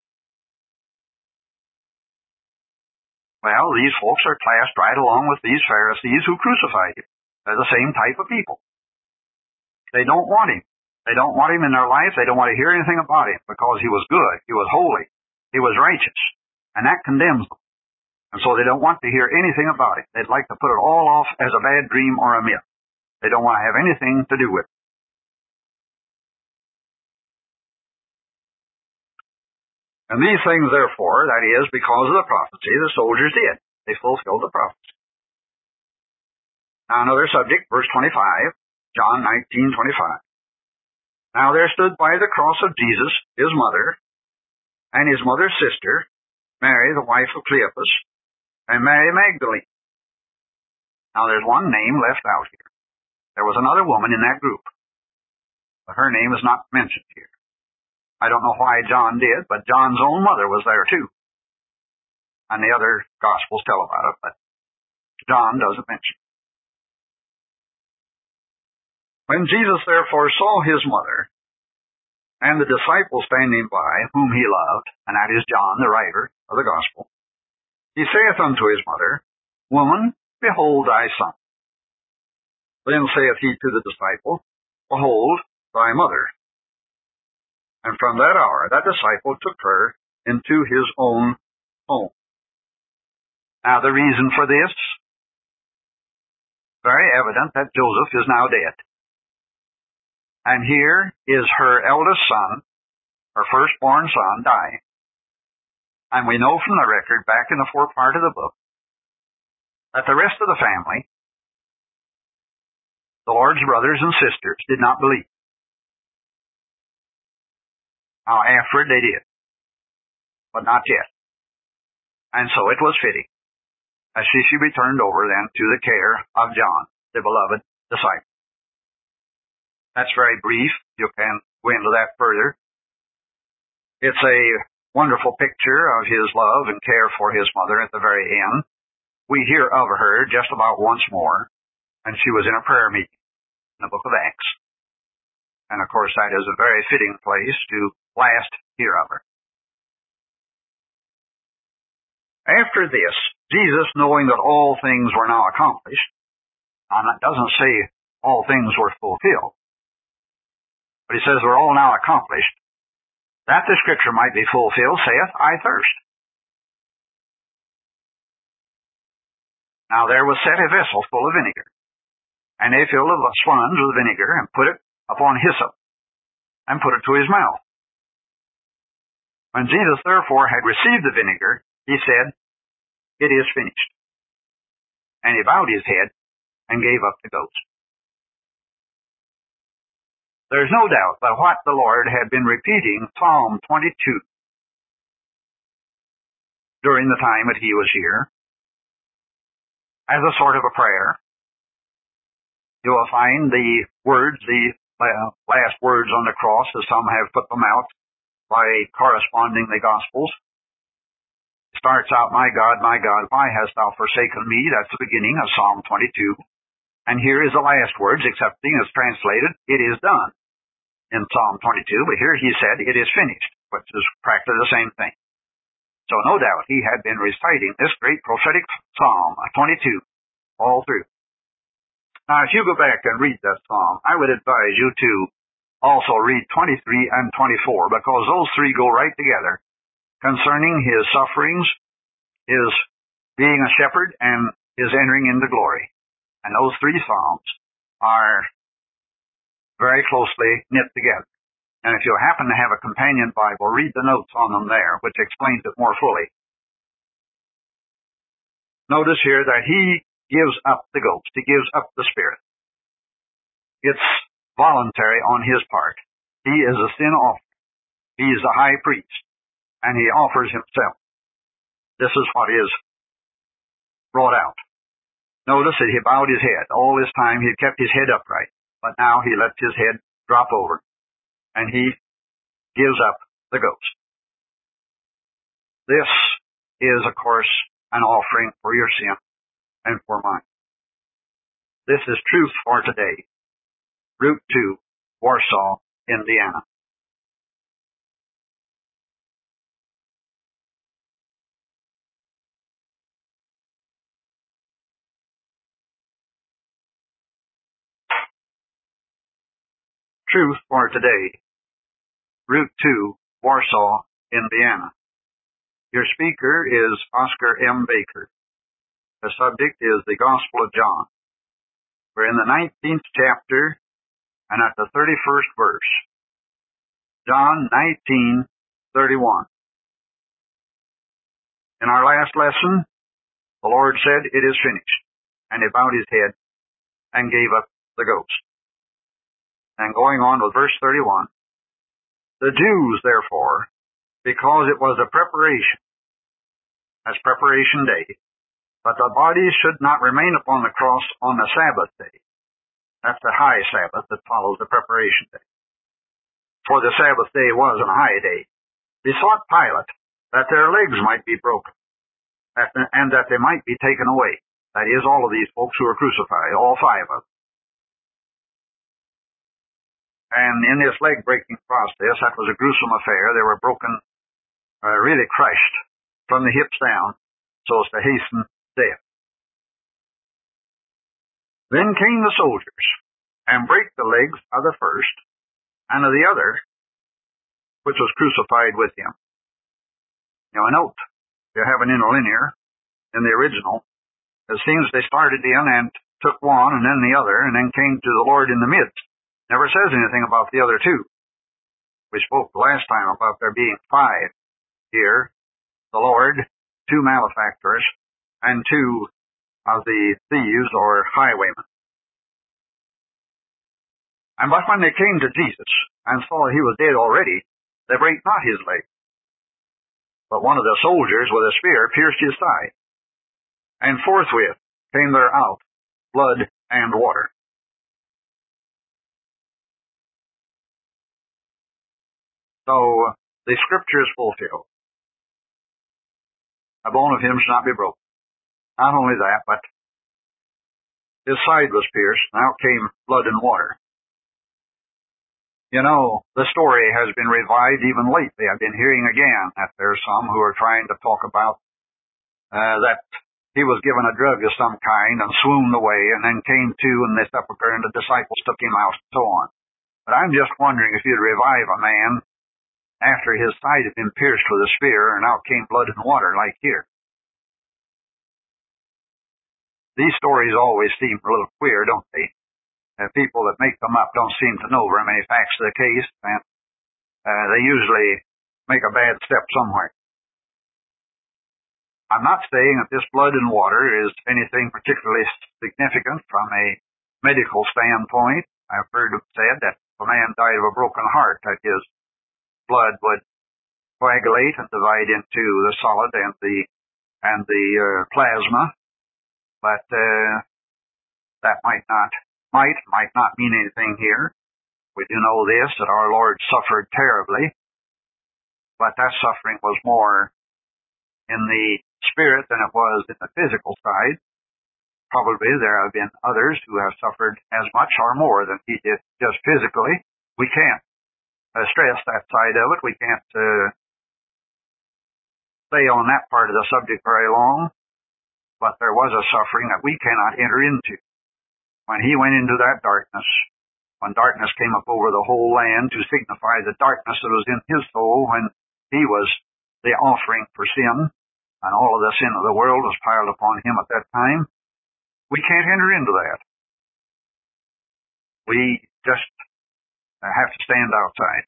Well, these folks are classed right along with these Pharisees who crucified him. They're the same type of people. They don't want him. They don't want him in their life. They don't want to hear anything about him because he was good, he was holy, he was righteous. And that condemns them. And so they don't want to hear anything about it. They'd like to put it all off as a bad dream or a myth. They don't want to have anything to do with it. And these things, therefore, that is, because of the prophecy, the soldiers did. They fulfilled the prophecy. Now another subject, verse 25, John 19:25. Now there stood by the cross of Jesus his mother, and his mother's sister, Mary, the wife of Cleopas, and Mary Magdalene. Now there's one name left out here. There was another woman in that group, but her name is not mentioned here. I don't know why John did, but John's own mother was there too. And the other Gospels tell about it, but John doesn't mention it. When Jesus therefore saw his mother and the disciple standing by, whom he loved, and that is John, the writer of the Gospel, he saith unto his mother, Woman, behold thy son. Then saith he to the disciple, Behold thy mother. And from that hour that disciple took her into his own home. Now the reason for this, very evident that Joseph is now dead. And here is her eldest son, her firstborn son, dying. And we know from the record back in the fourth part of the book that the rest of the family, the Lord's brothers and sisters, did not believe. Now afterward they did, but not yet. And so it was fitting that she should be turned over then to the care of John, the beloved disciple. That's very brief. You can go into that further. It's a wonderful picture of his love and care for his mother at the very end. We hear of her just about once more, and she was in a prayer meeting in the book of Acts. And of course that is a very fitting place to last hear of her. After this, Jesus, knowing that all things were now accomplished, and it doesn't say all things were fulfilled, but he says they're all now accomplished, that the scripture might be fulfilled, saith, I thirst. Now there was set a vessel full of vinegar, and they filled a sponge with vinegar, and put it upon hyssop, and put it to his mouth. When Jesus therefore had received the vinegar, he said, It is finished. And he bowed his head, and gave up the ghost. There's no doubt that what the Lord had been repeating Psalm 22 during the time that he was here, as a sort of a prayer. You will find the words, the last words on the cross, as some have put them out by corresponding the Gospels. It starts out, my God, why hast thou forsaken me? That's the beginning of Psalm 22. And here is the last words, excepting as translated, it is done, in Psalm 22. But here he said, it is finished, which is practically the same thing. So no doubt he had been reciting this great prophetic Psalm 22 all through. Now, if you go back and read that psalm, I would advise you to also read 23 and 24, because those three go right together concerning his sufferings, his being a shepherd, and his entering into glory. And those three psalms are very closely knit together. And if you happen to have a companion Bible, read the notes on them there, which explains it more fully. Notice here that he gives up the ghost. He gives up the spirit. It's voluntary on his part. He is a sin offering. He is the high priest, and he offers himself. This is what is brought out. Notice that he bowed his head. All this time he had kept his head upright, but now he lets his head drop over, and he gives up the ghost. This is, of course, an offering for your sin and for mine. This is Truth for Today, Route 2, Warsaw, Indiana. Truth for Today, Route 2, Warsaw, Indiana. Your speaker is Oscar M. Baker. The subject is the Gospel of John. We're in the 19th chapter and at the 31st verse. John 19:31. In our last lesson, the Lord said, it is finished. And he bowed his head and gave up the ghost. And going on with verse 31, the Jews, therefore, because it was a preparation, as preparation day, but the body should not remain upon the cross on the Sabbath day. That's the high Sabbath that follows the preparation day. For the Sabbath day was a high day. Besought Pilate that their legs might be broken, and that they might be taken away. That is, all of these folks who were crucified, all five of them. And in this leg-breaking process, that was a gruesome affair. They were broken, really crushed from the hips down, so as to hasten death. Then came the soldiers, and brake the legs of the first, and of the other, which was crucified with him. Now, a note, you have an interlinear in the original. It seems they started in and took one, and then the other, and then came to the Lord in the midst. Never says anything about the other two. We spoke last time about there being five here. The Lord, two malefactors, and two of the thieves or highwaymen. And but when they came to Jesus and saw he was dead already, they brake not his leg. But one of the soldiers with a spear pierced his side. And forthwith came there out blood and water. So the scripture is fulfilled. A bone of him shall not be broken. Not only that, but his side was pierced. Now came blood and water. You know, the story has been revived even lately. I've been hearing again that there's some who are trying to talk about that he was given a drug of some kind and swooned away and then came to in the sepulchre and the disciples took him out and so on. But I'm just wondering if you'd revive a man after his side had been pierced with a spear and out came blood and water like here. These stories always seem a little queer, don't they? And people that make them up don't seem to know very many facts of the case, and they usually make a bad step somewhere. I'm not saying that this blood and water is anything particularly significant from a medical standpoint. I've heard it said that if a man died of a broken heart, that his blood would coagulate and divide into the solid and the plasma, but that might not mean anything here. We do know this, that our Lord suffered terribly, but that suffering was more in the spirit than it was in the physical side. Probably there have been others who have suffered as much or more than he did just physically. We can't stress that side of it. We can't stay on that part of the subject very long, but there was a suffering that we cannot enter into. When he went into that darkness, when darkness came up over the whole land to signify the darkness that was in his soul when he was the offering for sin, and all of the sin of the world was piled upon him at that time, we can't enter into that. We just have to stand outside.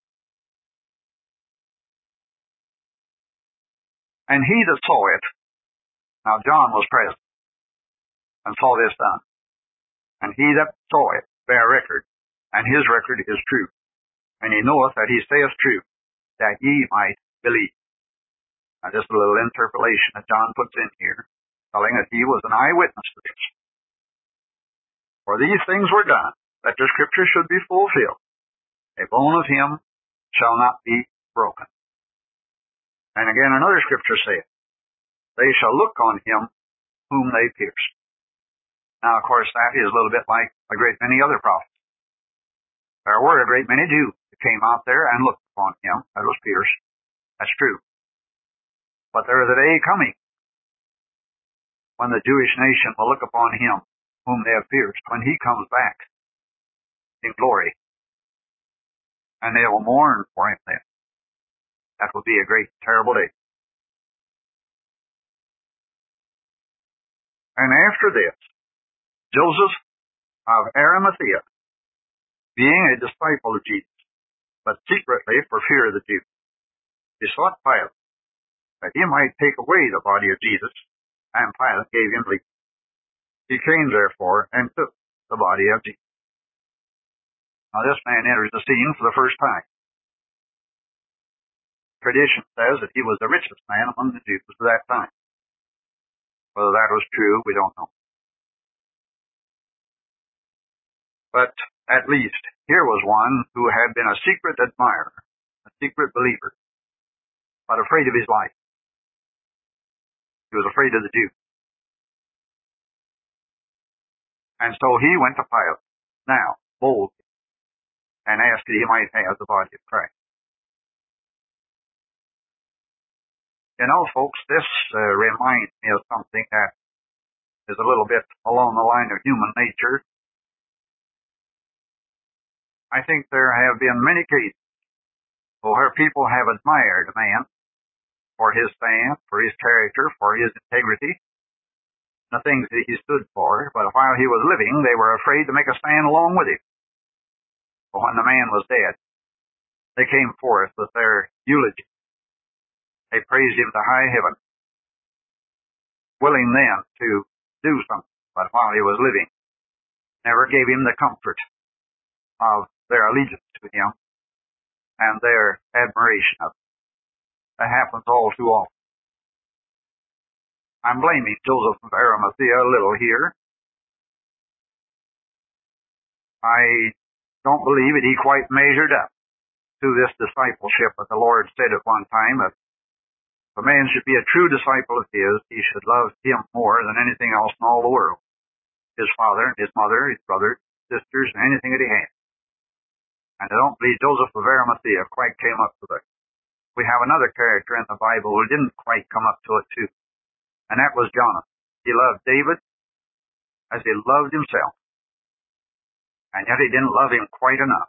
And he that saw it, now John was present and saw this done, and he that saw it bear record, and his record is true. And he knoweth that he saith true, that ye might believe. Now just a little interpolation that John puts in here, telling that he was an eyewitness to this. For these things were done, that the scripture should be fulfilled. A bone of him shall not be broken. And again another scripture saith, they shall look on him whom they pierced. Now, of course, that is a little bit like a great many other prophets. There were a great many Jews that came out there and looked upon him that was pierced. That's true. But there is a day coming when the Jewish nation will look upon him whom they have pierced, when he comes back in glory. And they will mourn for him then. That will be a great, terrible day. And after this, Joseph of Arimathea, being a disciple of Jesus, but secretly for fear of the Jews, besought Pilate that he might take away the body of Jesus, and Pilate gave him leave. He came therefore and took the body of Jesus. Now this man enters the scene for the first time. Tradition says that he was the richest man among the Jews at that time. Whether that was true, we don't know. But at least here was one who had been a secret admirer, a secret believer, but afraid of his life. He was afraid of the Jews. And so he went to Pilate, now boldly, and asked that he might have the body of Christ. You know, folks, this reminds me of something that is a little bit along the line of human nature. I think there have been many cases where people have admired a man for his stand, for his character, for his integrity, the things that he stood for, but while he was living, they were afraid to make a stand along with him. But when the man was dead, they came forth with their eulogy. They praised him to high heaven, willing then to do something, but while he was living, never gave him the comfort of their allegiance to him and their admiration of him. That happens all too often. I'm blaming Joseph of Arimathea a little here. I don't believe that he quite measured up to this discipleship that the Lord said at one time that if a man should be a true disciple of his, he should love him more than anything else in all the world. His father, his mother, his brothers, sisters, and anything that he had. And I don't believe Joseph of Arimathea quite came up to that. We have another character in the Bible who didn't quite come up to it too, and that was Jonathan. He loved David as he loved himself, and yet he didn't love him quite enough.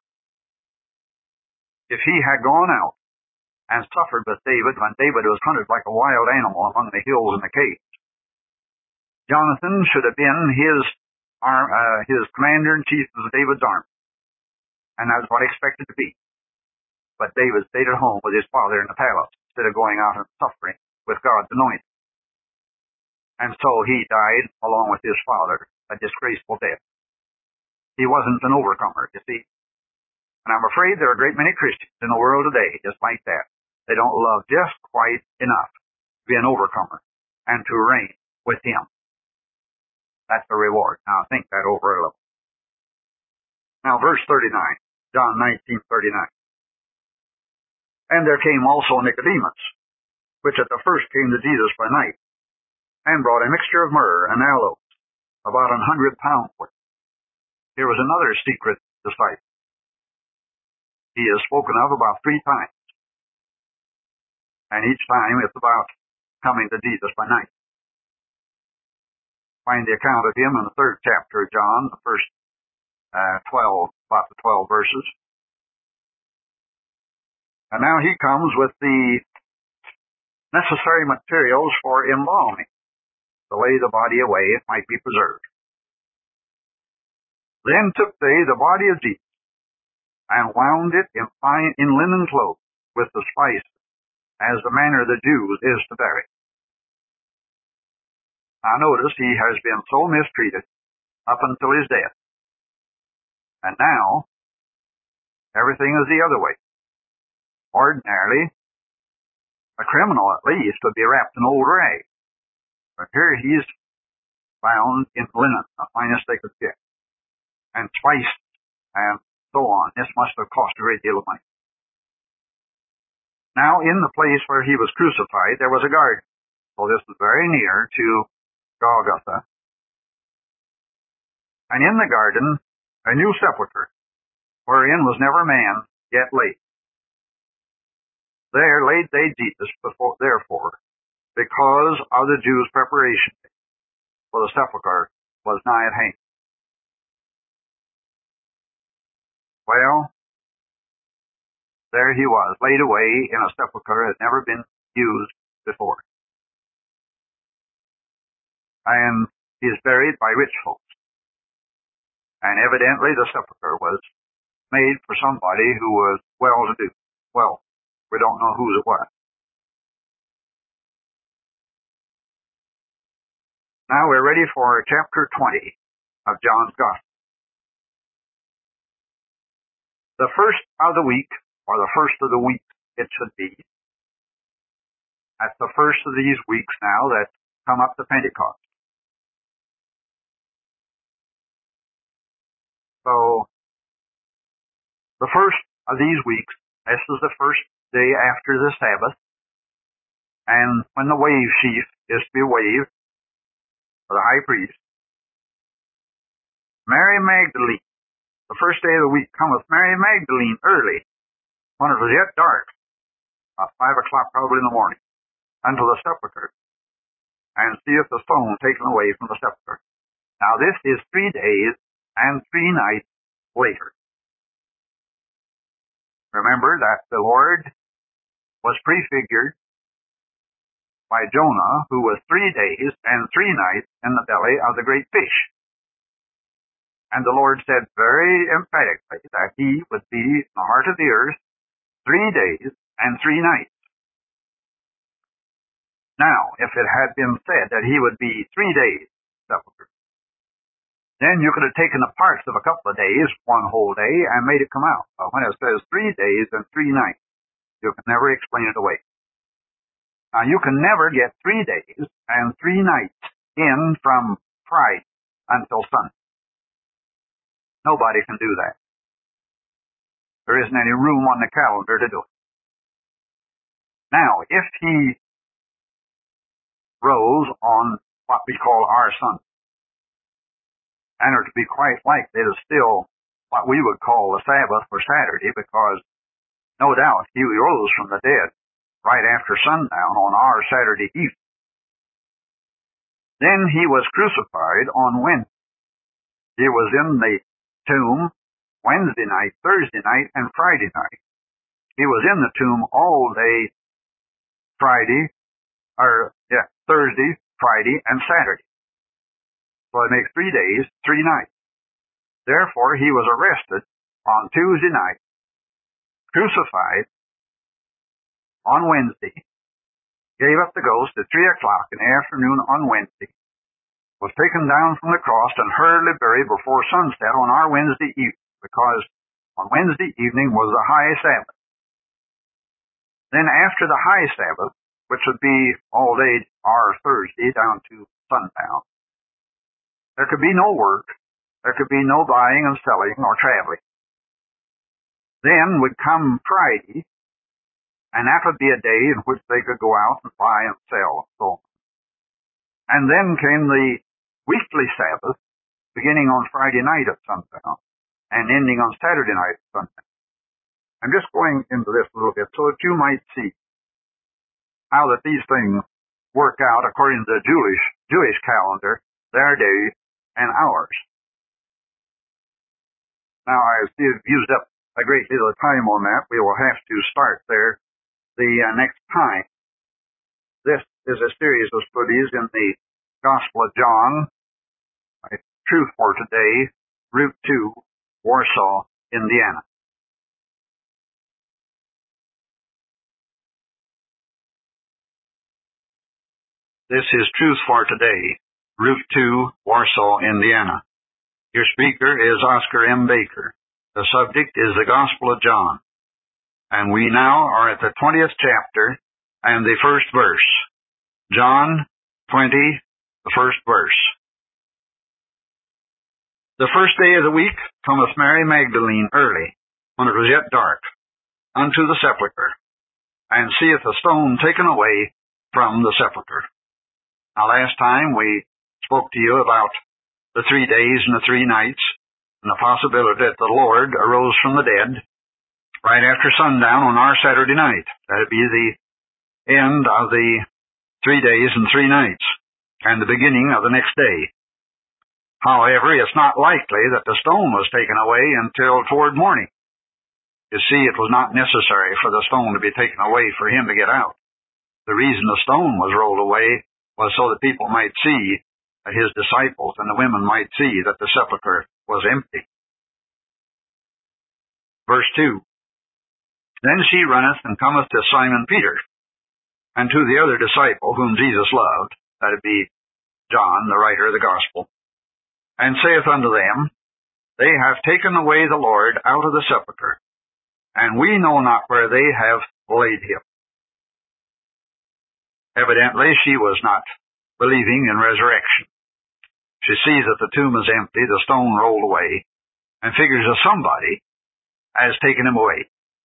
If he had gone out and suffered with David when David was hunted like a wild animal among the hills and the caves, Jonathan should have been his commander-in-chief of David's army, and that's what he expected to be. But David stayed at home with his father in the palace instead of going out and suffering with God's anointing. And so he died along with his father a disgraceful death. He wasn't an overcomer, you see. And I'm afraid there are a great many Christians in the world today just like that. They don't love just quite enough to be an overcomer and to reign with him. That's the reward. Now think that over a little. Now verse 39, John 19:39. And there came also Nicodemus, which at the first came to Jesus by night, and brought a mixture of myrrh and aloes, about 100 pounds worth. Here was another secret disciple. He is spoken of about 3 times. And each time it's about coming to Jesus by night. Find the account of him in the 3rd chapter of John, the first 12 verses. And now he comes with the necessary materials for embalming, to lay the body away, it might be preserved. Then took they the body of Jesus, and wound it in linen clothes, with the spices, as the manner of the Jews is to bury. Now notice, he has been so mistreated up until his death. And now, everything is the other way. Ordinarily, a criminal at least would be wrapped in old rags. But here he's bound in linen, the finest they could get, and spiced, and so on. This must have cost a great deal of money. Now, in the place where he was crucified, there was a garden. So this was very near to Golgotha. And in the garden, a new sepulchre, wherein was never man yet laid. There laid they Jesus, therefore, because of the Jews' preparation, for the sepulchre was nigh at hand. Well, there he was, laid away in a sepulchre that had never been used before. And he is buried by rich folks. And evidently the sepulchre was made for somebody who was well-to-do. Well, we don't know whose it was. Now we're ready for chapter 20 of John's Gospel. The first of the week, or the first of the week it should be, that's the first of these weeks now that come up to Pentecost. So, the first of these weeks, this is the first day after the Sabbath, and when the wave sheaf is to be waved for the high priest, Mary Magdalene, the first day of the week cometh Mary Magdalene early, when it was yet dark, about 5 o'clock probably in the morning, unto the sepulchre, and seeth the stone taken away from the sepulchre. Now this is 3 days and 3 nights later. Remember that the Lord was prefigured by Jonah, who was 3 days and 3 nights in the belly of the great fish. And the Lord said very emphatically that he would be in the heart of the earth 3 days and 3 nights. Now, if it had been said that he would be 3 days sepulchre, then you could have taken the parts of a couple of days, 1 whole day, and made it come out. But when it says 3 days and 3 nights, you can never explain it away. Now, you can never get 3 days and 3 nights in from Friday until Sunday. Nobody can do that. There isn't any room on the calendar to do it. Now, if he rose on what we call our Sunday, and are to be quite likely it is still what we would call the Sabbath for Saturday, because no doubt he rose from the dead right after sundown on our Saturday evening. Then he was crucified on Wednesday. He was in the tomb Wednesday night, Thursday night, and Friday night. He was in the tomb all day Thursday, Friday, and Saturday. So it makes 3 days, 3 nights. Therefore, he was arrested on Tuesday night, crucified on Wednesday, gave up the ghost at 3 o'clock in the afternoon on Wednesday, was taken down from the cross and hurriedly buried before sunset on our Wednesday evening, because on Wednesday evening was the high Sabbath. Then after the high Sabbath, which would be all day our Thursday down to sundown, there could be no work, there could be no buying and selling or traveling. Then would come Friday, and that would be a day in which they could go out and buy and sell and so on. And then came the weekly Sabbath, beginning on Friday night at sundown, and ending on Saturday night at sundown. I'm just going into this a little bit so that you might see how that these things work out according to the Jewish calendar, their day and ours. Now, I've used up a great deal of time on that. We will have to start there the next time. This is a series of studies in the Gospel of John, Truth for Today, Route 2, Warsaw, Indiana. This is Truth for Today, Route 2, Warsaw, Indiana. Your speaker is Oscar M. Baker. The subject is the Gospel of John. And we now are at the 20th chapter and the first verse. John 20, the first verse. The first day of the week cometh Mary Magdalene early, when it was yet dark, unto the sepulchre, and seeth a stone taken away from the sepulchre. Now, last time we spoke to you about the 3 days and the 3 nights, and the possibility that the Lord arose from the dead right after sundown on our Saturday night. That would be the end of the 3 days and 3 nights, and the beginning of the next day. However, it's not likely that the stone was taken away until toward morning. You see, it was not necessary for the stone to be taken away for him to get out. The reason the stone was rolled away was so that people might see, that his disciples and the women might see that the sepulchre was empty. Verse 2. Then she runneth and cometh to Simon Peter, and to the other disciple whom Jesus loved, that would be John, the writer of the Gospel, and saith unto them, They have taken away the Lord out of the sepulchre, and we know not where they have laid him. Evidently, she was not believing in resurrection. She sees that the tomb is empty, the stone rolled away, and figures that somebody has taken him away.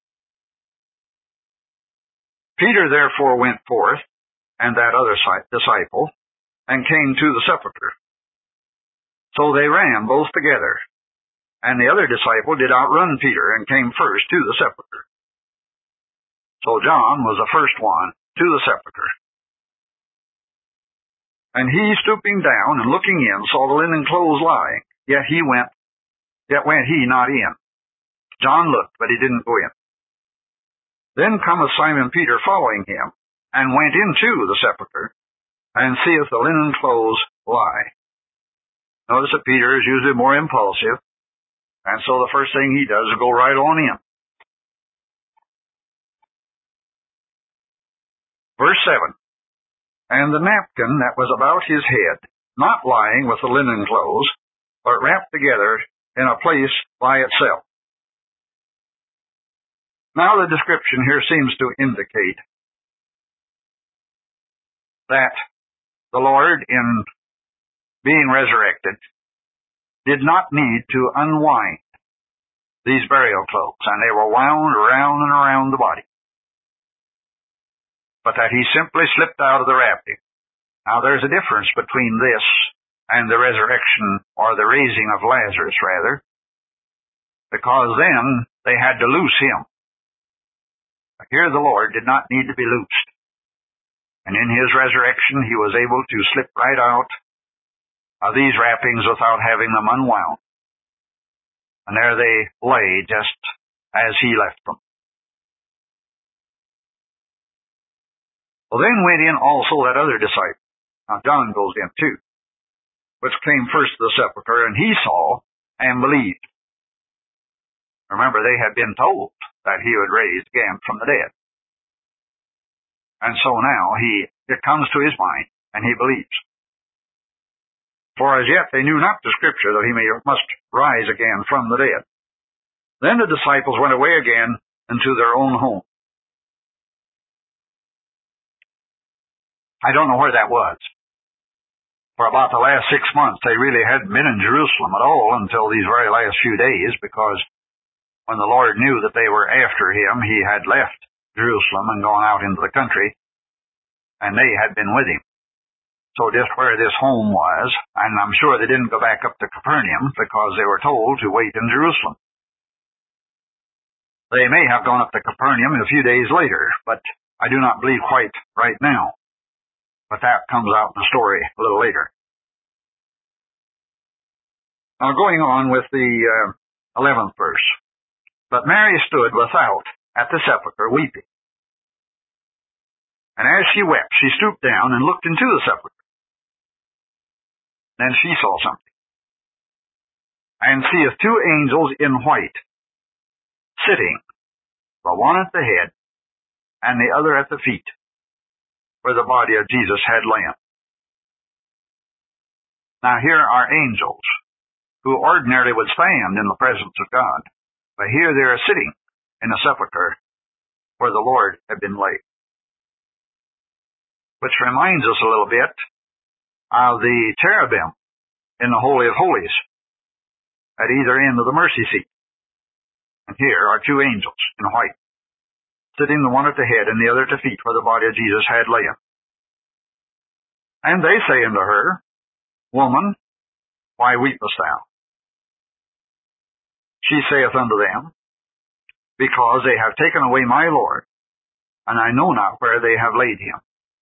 Peter therefore went forth, and that other disciple, and came to the sepulchre. So they ran both together, and the other disciple did outrun Peter, and came first to the sepulchre. So John was the first one to the sepulchre. And he, stooping down and looking in, saw the linen clothes lying, yet went he not in. John looked, but he didn't go in. Then cometh Simon Peter following him, and went into the sepulchre, and seeth the linen clothes lie. Notice that Peter is usually more impulsive, and so the first thing he does is go right on in. Verse 7. And the napkin that was about his head, not lying with the linen clothes, but wrapped together in a place by itself. Now the description here seems to indicate that the Lord, in being resurrected, did not need to unwind these burial clothes, and they were wound around and around the body, but that he simply slipped out of the wrapping. Now there's a difference between this and the resurrection, or the raising of Lazarus, rather, because then they had to loose him. But here the Lord did not need to be loosed. And in his resurrection, he was able to slip right out these wrappings without having them unwound. And there they lay just as he left them. Well, then went in also that other disciple. Now John goes in too, which came first to the sepulchre, and he saw and believed. Remember, they had been told that he would raise again from the dead. And so now it comes to his mind, and he believes. For as yet they knew not the Scripture that he must rise again from the dead. Then the disciples went away again into their own home. I don't know where that was. For about the last 6 months, they really hadn't been in Jerusalem at all until these very last few days, because when the Lord knew that they were after him, he had left Jerusalem and gone out into the country, and they had been with him. So just where this home was, and I'm sure they didn't go back up to Capernaum because they were told to wait in Jerusalem. They may have gone up to Capernaum a few days later, but I do not believe quite right now. But that comes out in the story a little later. Now going on with the 11th verse. But Mary stood without at the sepulchre weeping. And as she wept, she stooped down and looked into the sepulchre. Then she saw something. And seeth two angels in white, sitting, the one at the head, and the other at the feet, where the body of Jesus had lain. Now here are angels, who ordinarily would stand in the presence of God, but here they are sitting in a sepulchre where the Lord had been laid. Which reminds us a little bit of the cherubim in the Holy of Holies at either end of the mercy seat. And here are two angels in white, sitting the one at the head and the other at the feet where the body of Jesus had lain. And they say unto her, Woman, why weepest thou? She saith unto them, Because they have taken away my Lord, and I know not where they have laid him.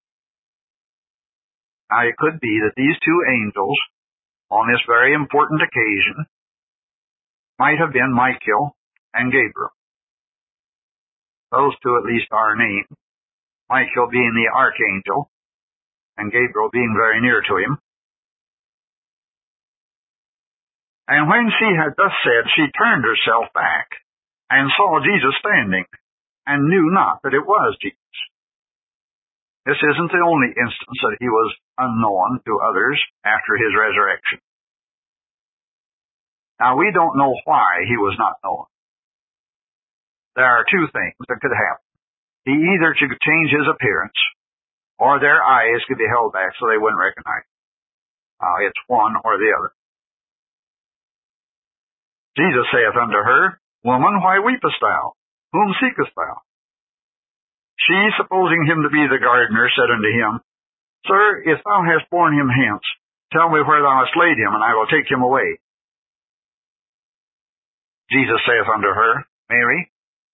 Now it could be that these two angels, on this very important occasion, might have been Michael and Gabriel. Those two at least are named, Michael being the archangel, and Gabriel being very near to him. And when she had thus said, she turned herself back, and saw Jesus standing, and knew not that it was Jesus. This isn't the only instance that he was unknown to others after his resurrection. Now, we don't know why he was not known. There are two things that could happen. He either could change his appearance, or their eyes could be held back so they wouldn't recognize him. It's one or the other. Jesus saith unto her, Woman, why weepest thou? Whom seekest thou? She, supposing him to be the gardener, said unto him, Sir, if thou hast borne him hence, tell me where thou hast laid him, and I will take him away. Jesus saith unto her, Mary.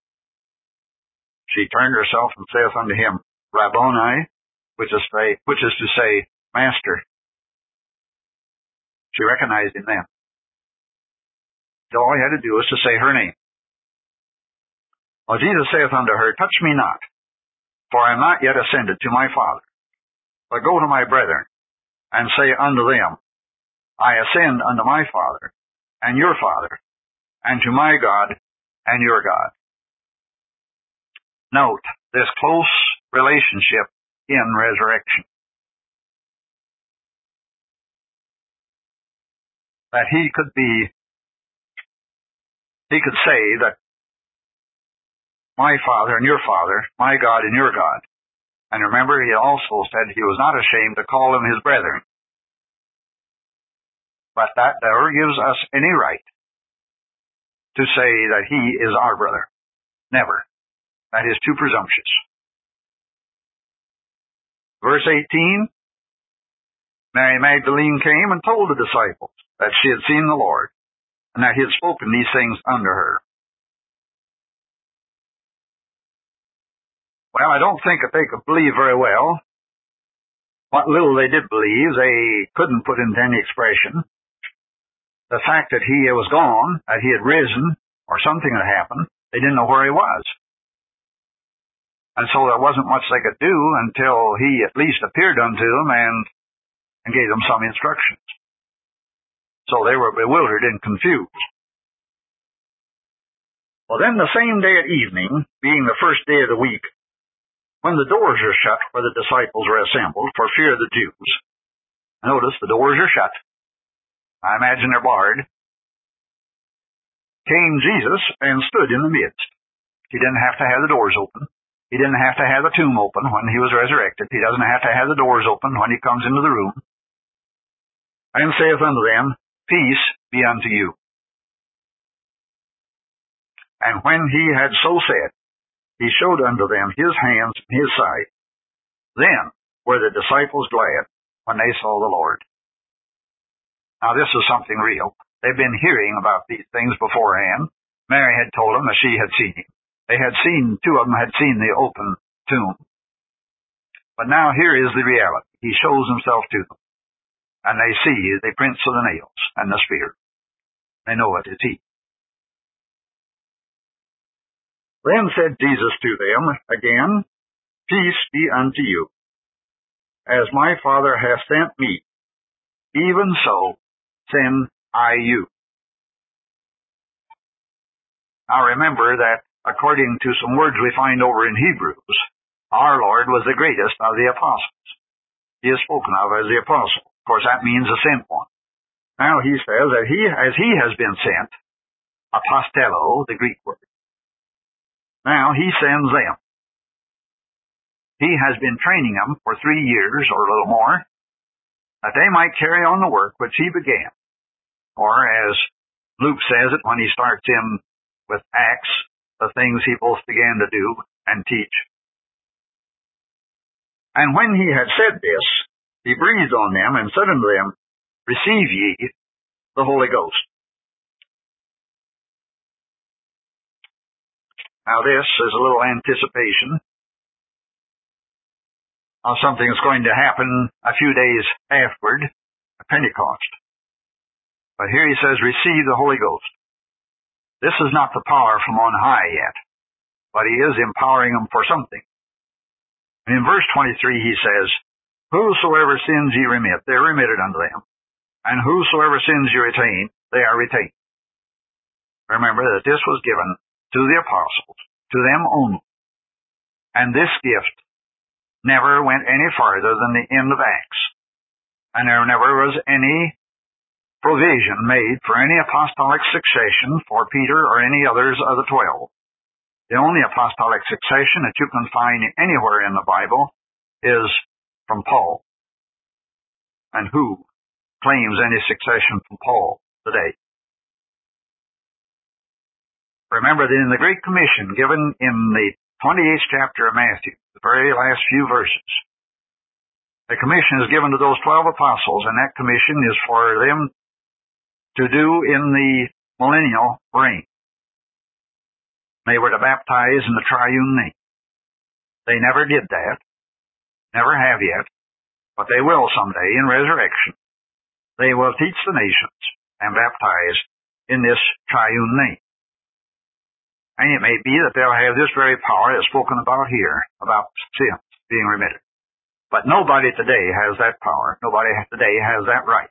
She turned herself and saith unto him, Rabboni, which is to say, Master. She recognized him then. So all he had to do was to say her name. Well, Jesus saith unto her, Touch me not, for I am not yet ascended to my Father. But go to my brethren, and say unto them, I ascend unto my Father, and your Father, and to my God, and your God. Note this close relationship in resurrection. That he could say that my Father and your Father, my God and your God. And remember, he also said he was not ashamed to call them his brethren. But that never gives us any right to say that he is our brother. Never. That is too presumptuous. Verse 18, Mary Magdalene came and told the disciples that she had seen the Lord, and that he had spoken these things unto her. Well, I don't think that they could believe very well What little they did believe, they couldn't put into any expression. The fact that he was gone, that he had risen, or something had happened, they didn't know where he was. And so there wasn't much they could do until he at least appeared unto them and gave them some instructions. So they were bewildered and confused. Well, then the same day at evening, being the first day of the week, when the doors are shut where the disciples were assembled for fear of the Jews. Notice the doors are shut. I imagine they're barred. Came Jesus and stood in the midst. He didn't have to have the doors open. He didn't have to have the tomb open when he was resurrected. He doesn't have to have the doors open when he comes into the room. And saith unto them, Peace be unto you. And when he had so said, he showed unto them his hands and his side. Then were the disciples glad when they saw the Lord. Now this is something real. They've been hearing about these things beforehand. Mary had told them that she had seen him. They had seen, two of them had seen the open tomb. But now here is the reality. He shows himself to them. And they see the prints of the nails and the spear. They know it is he. Then said Jesus to them again, Peace be unto you. As my Father hath sent me, even so send I you. Now remember that according to some words we find over in Hebrews, our Lord was the greatest of the apostles. He is spoken of as the apostle. Of course, that means a sent one. Now he says that as he has been sent, apostello, the Greek word, now he sends them. He has been training them for 3 years or a little more, that they might carry on the work which he began. Or as Luke says it when he starts in with Acts, the things he both began to do and teach. And when he had said this, he breathed on them and said unto them, Receive ye the Holy Ghost. Now this is a little anticipation of something that's going to happen a few days afterward, Pentecost. But here he says, Receive the Holy Ghost. This is not the power from on high yet, but he is empowering them for something. And in verse 23 he says, Whosoever sins ye remit, they are remitted unto them. And whosoever sins ye retain, they are retained. Remember that this was given to the apostles, to them only. And this gift never went any farther than the end of Acts. And there never was any provision made for any apostolic succession for Peter or any others of the 12. The only apostolic succession that you can find anywhere in the Bible is from Paul. And who claims any succession from Paul today? Remember that in the Great Commission given in the 28th chapter of Matthew, the very last few verses, the commission is given to those 12 apostles, and that commission is for them to do in the millennial reign. They were to baptize in the triune name. They never did that, never have yet, but they will someday in resurrection. They will teach the nations and baptize in this triune name. And it may be that they'll have this very power that's spoken about here, about sins being remitted. But nobody today has that power. Nobody today has that right.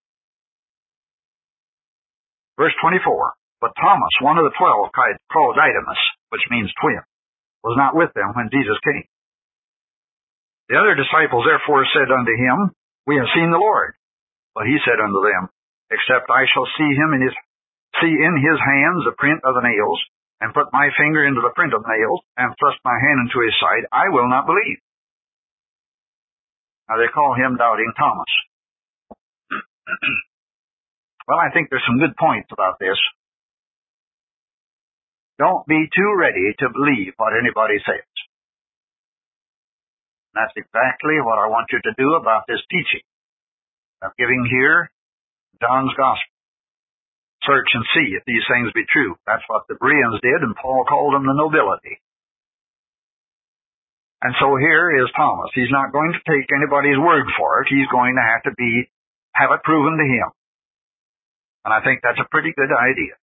Verse 24, But Thomas, one of the 12, called Didymus, which means twin, was not with them when Jesus came. The other disciples therefore said unto him, We have seen the Lord. But he said unto them, Except I shall see in his hands the print of the nails, and put my finger into the print of the nails, and thrust my hand into his side, I will not believe. Now they call him Doubting Thomas. Well, I think there's some good points about this. Don't be too ready to believe what anybody says. That's exactly what I want you to do about this teaching of giving here John's Gospel. Search and see if these things be true. That's what the Bereans did, and Paul called them the nobility. And so here is Thomas. He's not going to take anybody's word for it. He's going to have it proven to him. And I think that's a pretty good idea.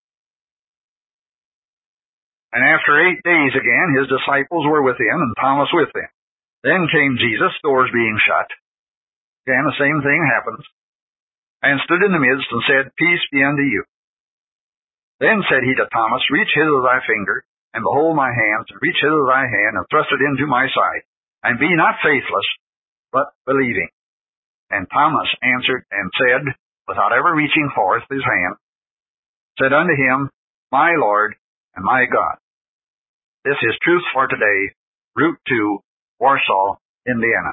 And after 8 days again, his disciples were within, and Thomas with them. Then came Jesus, doors being shut. Again, the same thing happens. And stood in the midst and said, Peace be unto you. Then said he to Thomas, Reach hither thy finger, and behold my hands, and reach hither thy hand, and thrust it into my side. And be not faithless, but believing. And Thomas answered and said, without ever reaching forth his hand, said unto him, My Lord and my God. This is Truth for Today, Route 2, Warsaw, Indiana.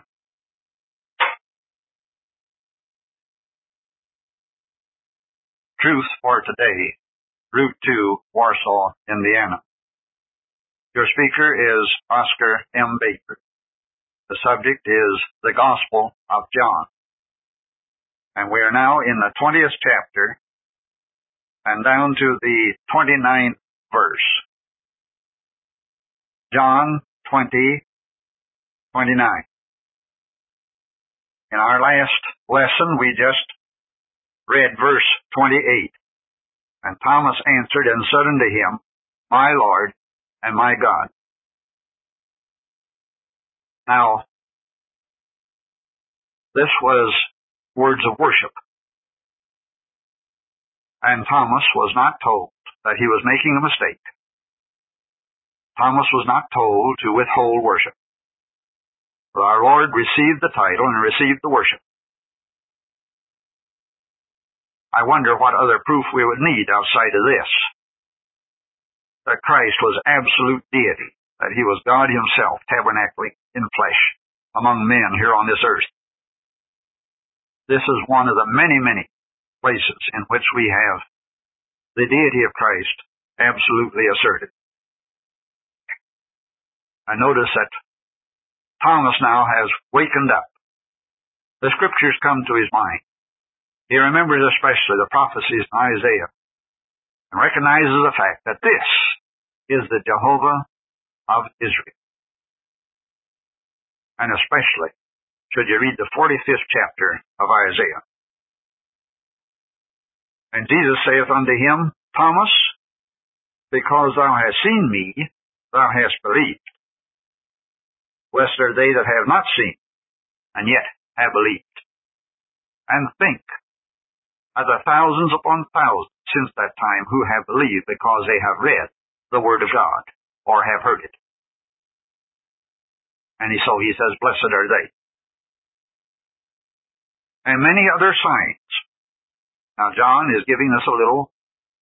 Truth for Today, Route 2, Warsaw, Indiana. Your speaker is Oscar M. Baker. The subject is the Gospel of John. And we are now in the 20th chapter and down to the 29th verse. John 20:29. In our last lesson, we just read verse 28. And Thomas answered and said unto him, My Lord and my God. Now, this was words of worship. And Thomas was not told that he was making a mistake. Thomas was not told to withhold worship. But our Lord received the title and received the worship. I wonder what other proof we would need outside of this. That Christ was absolute deity, that he was God himself tabernacling in flesh among men here on this earth. This is one of the many, many places in which we have the deity of Christ absolutely asserted. I notice that Thomas now has wakened up. The scriptures come to his mind. He remembers especially the prophecies in Isaiah and recognizes the fact that this is the Jehovah of Israel. And especially should you read the 45th chapter of Isaiah. And Jesus saith unto him, Thomas, because thou hast seen me, thou hast believed. Blessed are they that have not seen, and yet have believed. And think of the thousands upon thousands since that time who have believed because they have read the Word of God, or have heard it. And so he says, blessed are they. And many other signs. Now John is giving us a little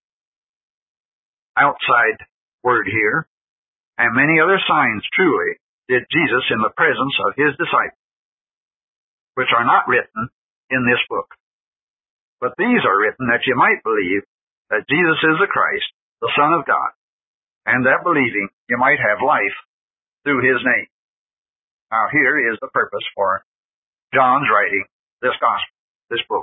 outside word here. And many other signs truly did Jesus in the presence of his disciples, which are not written in this book. But these are written that you might believe that Jesus is the Christ, the Son of God, and that believing you might have life through his name. Now here is the purpose for John's writing this gospel, this book.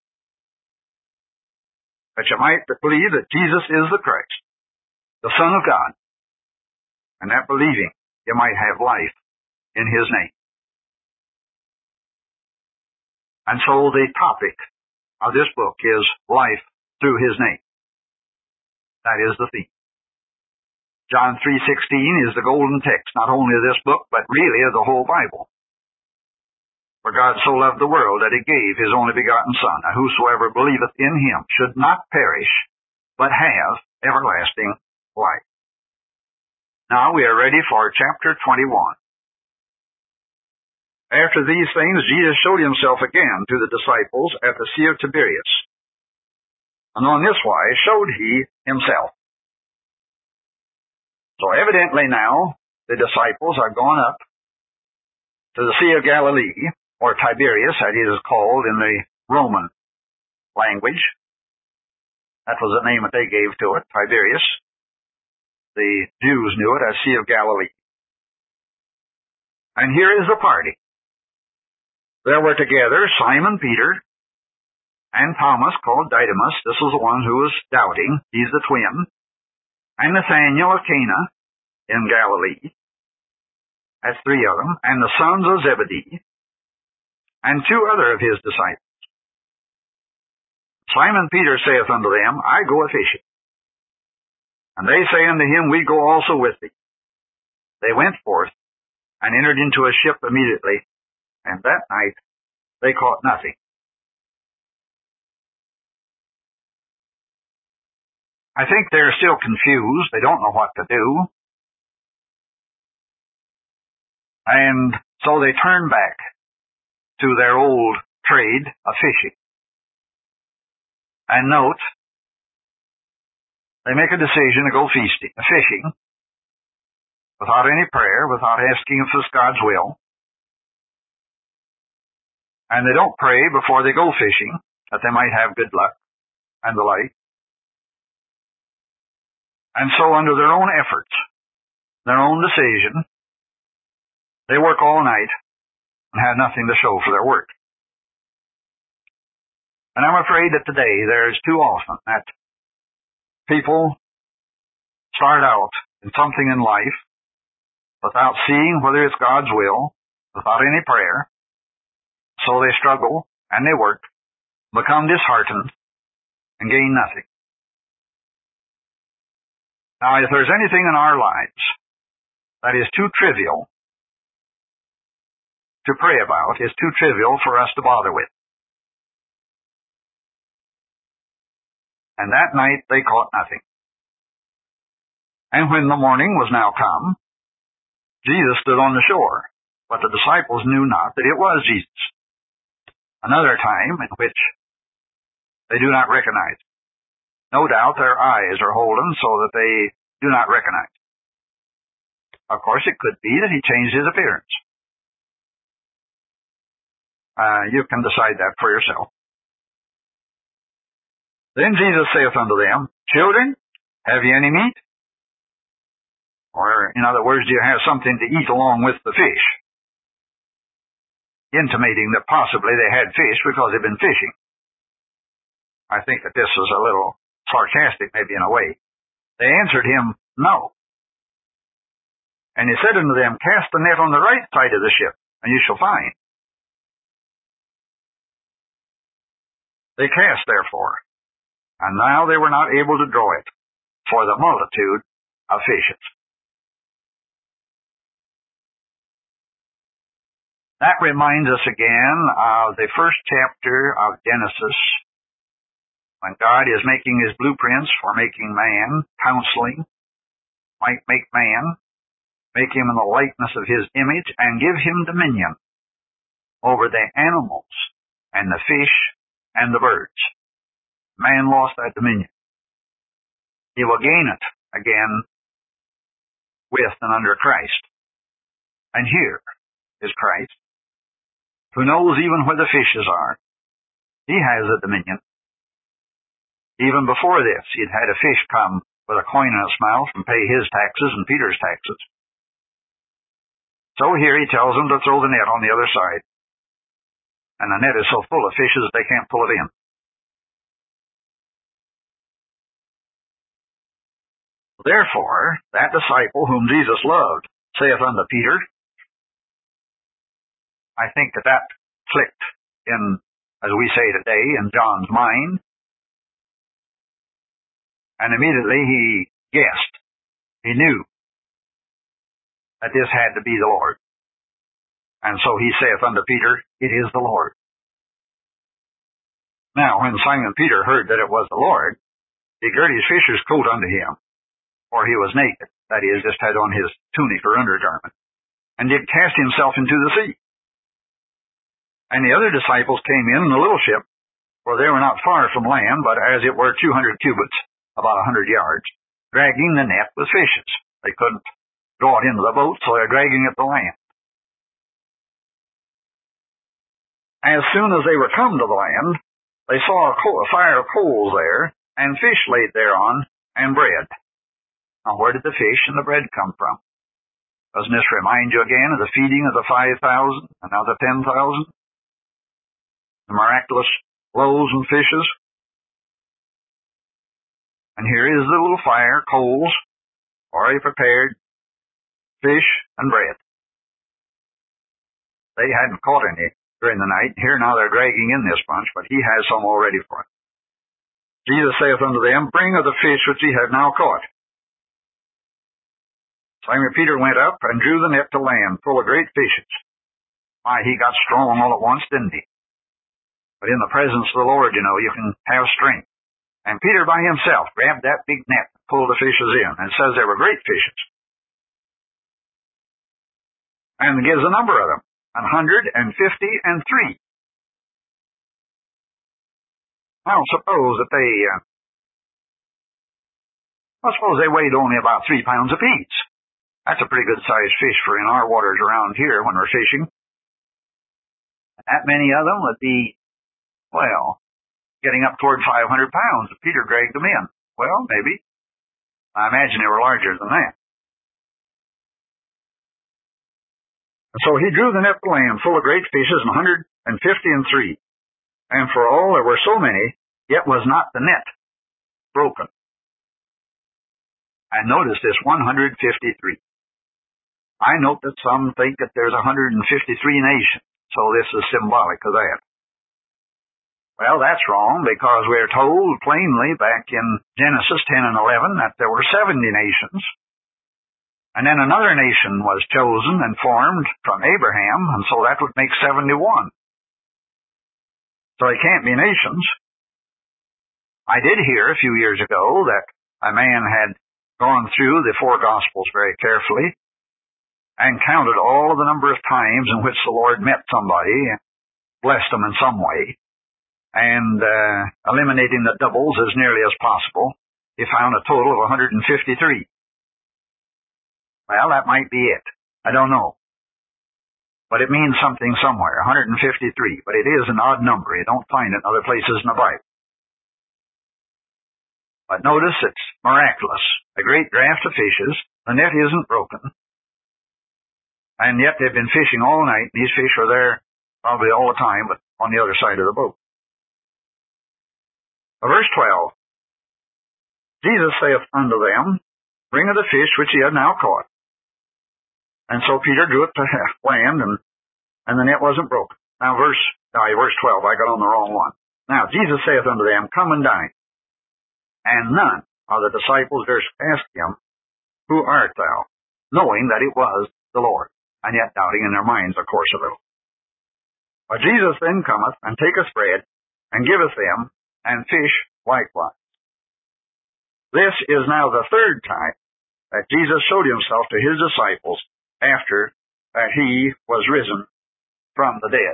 That you might believe that Jesus is the Christ, the Son of God, and that believing you might have life in his name. And so the topic of this book is life through his name. That is the theme. John 3:16 is the golden text, not only of this book, but really of the whole Bible. For God so loved the world that he gave his only begotten Son, that whosoever believeth in him should not perish, but have everlasting life. Now we are ready for chapter 21. After these things, Jesus showed himself again to the disciples at the Sea of Tiberias. And on this wise showed he himself. So evidently now, the disciples are gone up to the Sea of Galilee, or Tiberias, as it is called in the Roman language. That was the name that they gave to it, Tiberias. The Jews knew it as Sea of Galilee. And here is the party. There were together Simon Peter and Thomas, called Didymus. This was the one who was doubting. He's the twin. And Nathanael of Cana in Galilee. That's three of them, and the sons of Zebedee, and two other of his disciples. Simon Peter saith unto them, I go a-fishing. And they say unto him, We go also with thee. They went forth, and entered into a ship immediately, and that night they caught nothing. I think they're still confused. They don't know what to do. And so they turn back to their old trade of fishing. And note, they make a decision to go fishing without any prayer, without asking if it's God's will. And they don't pray before they go fishing, that they might have good luck and the like. And so under their own efforts, their own decision, they work all night and have nothing to show for their work. And I'm afraid that today there's too often that people start out in something in life without seeing whether it's God's will, without any prayer. So they struggle and they work, become disheartened, and gain nothing. Now, if there's anything in our lives that is too trivial to pray about, is too trivial for us to bother with. And that night they caught nothing. And when the morning was now come, Jesus stood on the shore, but the disciples knew not that it was Jesus. Another time in which they do not recognize. No doubt their eyes are holden so that they do not recognize. Of course, it could be that he changed his appearance. You can decide that for yourself. Then Jesus saith unto them, Children, have ye any meat? Or, in other words, do you have something to eat along with the fish? Intimating that possibly they had fish because they'd been fishing. I think that this is a little sarcastic, maybe in a way. They answered him, No. And he said unto them, Cast the net on the right side of the ship, and you shall find. They cast, therefore, and now they were not able to draw it, for the multitude of fishes. That reminds us again of the first chapter of Genesis, when God is making his blueprints for making man, counseling, might make man, make him in the likeness of his image, and give him dominion over the animals and the fish and the birds. Man lost that dominion. He will gain it again with and under Christ. And here is Christ, who knows even where the fishes are. He has a dominion. Even before this, he'd had a fish come with a coin in its mouth and pay his taxes and Peter's taxes. So here he tells them to throw the net on the other side. And the net is so full of fishes they can't pull it in. Therefore, that disciple whom Jesus loved saith unto Peter, I think that clicked in, as we say today, in John's mind. And immediately he guessed. He knew that this had to be the Lord. And so he saith unto Peter, It is the Lord. Now, when Simon Peter heard that it was the Lord, he girt his fisher's coat unto him, for he was naked, that is, just had on his tunic or undergarment, and did cast himself into the sea. And the other disciples came in the little ship, for they were not far from land, but as it were 200 cubits, about 100 yards, dragging the net with fishes. They couldn't draw it into the boat, so they're dragging it to land. As soon as they were come to the land, they saw a fire of coals there, and fish laid thereon, and bread. Now, where did the fish and the bread come from? Doesn't this remind you again of the feeding of the 5,000 and now the 10,000? The miraculous loaves and fishes? And here is the little fire, coals, already prepared, fish and bread. They hadn't caught any during the night. Here now they're dragging in this bunch, but he has some all ready for it. Jesus saith unto them, Bring of the fish which ye have now caught. Simon Peter went up and drew the net to land, full of great fishes. Why, he got strong all at once, didn't he? But in the presence of the Lord, you know, you can have strength. And Peter by himself grabbed that big net, pulled the fishes in, and says they were great fishes. And gives a number of them, 153. Now suppose that suppose they weighed only about 3 pounds apiece. That's a pretty good sized fish for in our waters around here when we're fishing. That many of them would be, well, getting up toward 500 pounds if Peter dragged them in. Well, maybe. I imagine they were larger than that. And so he drew the net to land full of great fishes, 153. And for all there were so many, yet was not the net broken. And notice this 153. I note that some think that there's 153 nations, so this is symbolic of that. Well, that's wrong, because we're told plainly back in Genesis 10 and 11 that there were 70 nations. And then another nation was chosen and formed from Abraham, and so that would make 71. So it can't be nations. I did hear a few years ago that a man had gone through the 4 Gospels very carefully and counted all of the number of times in which the Lord met somebody and blessed them in some way, and eliminating the doubles as nearly as possible, he found a total of 153. Well, that might be it. I don't know. But it means something somewhere, 153. But it is an odd number. You don't find it in other places in the Bible. But notice it's miraculous. A great draft of fishes. The net isn't broken. And yet they've been fishing all night. These fish are there probably all the time, but on the other side of the boat. Verse 12. Jesus saith unto them, Bring of the fish which ye have now caught. And so Peter drew it to land, and the net wasn't broken. Now verse 12, I got on the wrong one. Now Jesus saith unto them, Come and dine. And none of the disciples durst ask him, Who art thou? Knowing that it was the Lord, and yet doubting in their minds, of course, a little. But Jesus then cometh, and taketh bread, and giveth them, and fish likewise. This is now the 3rd time that Jesus showed himself to his disciples after that he was risen from the dead.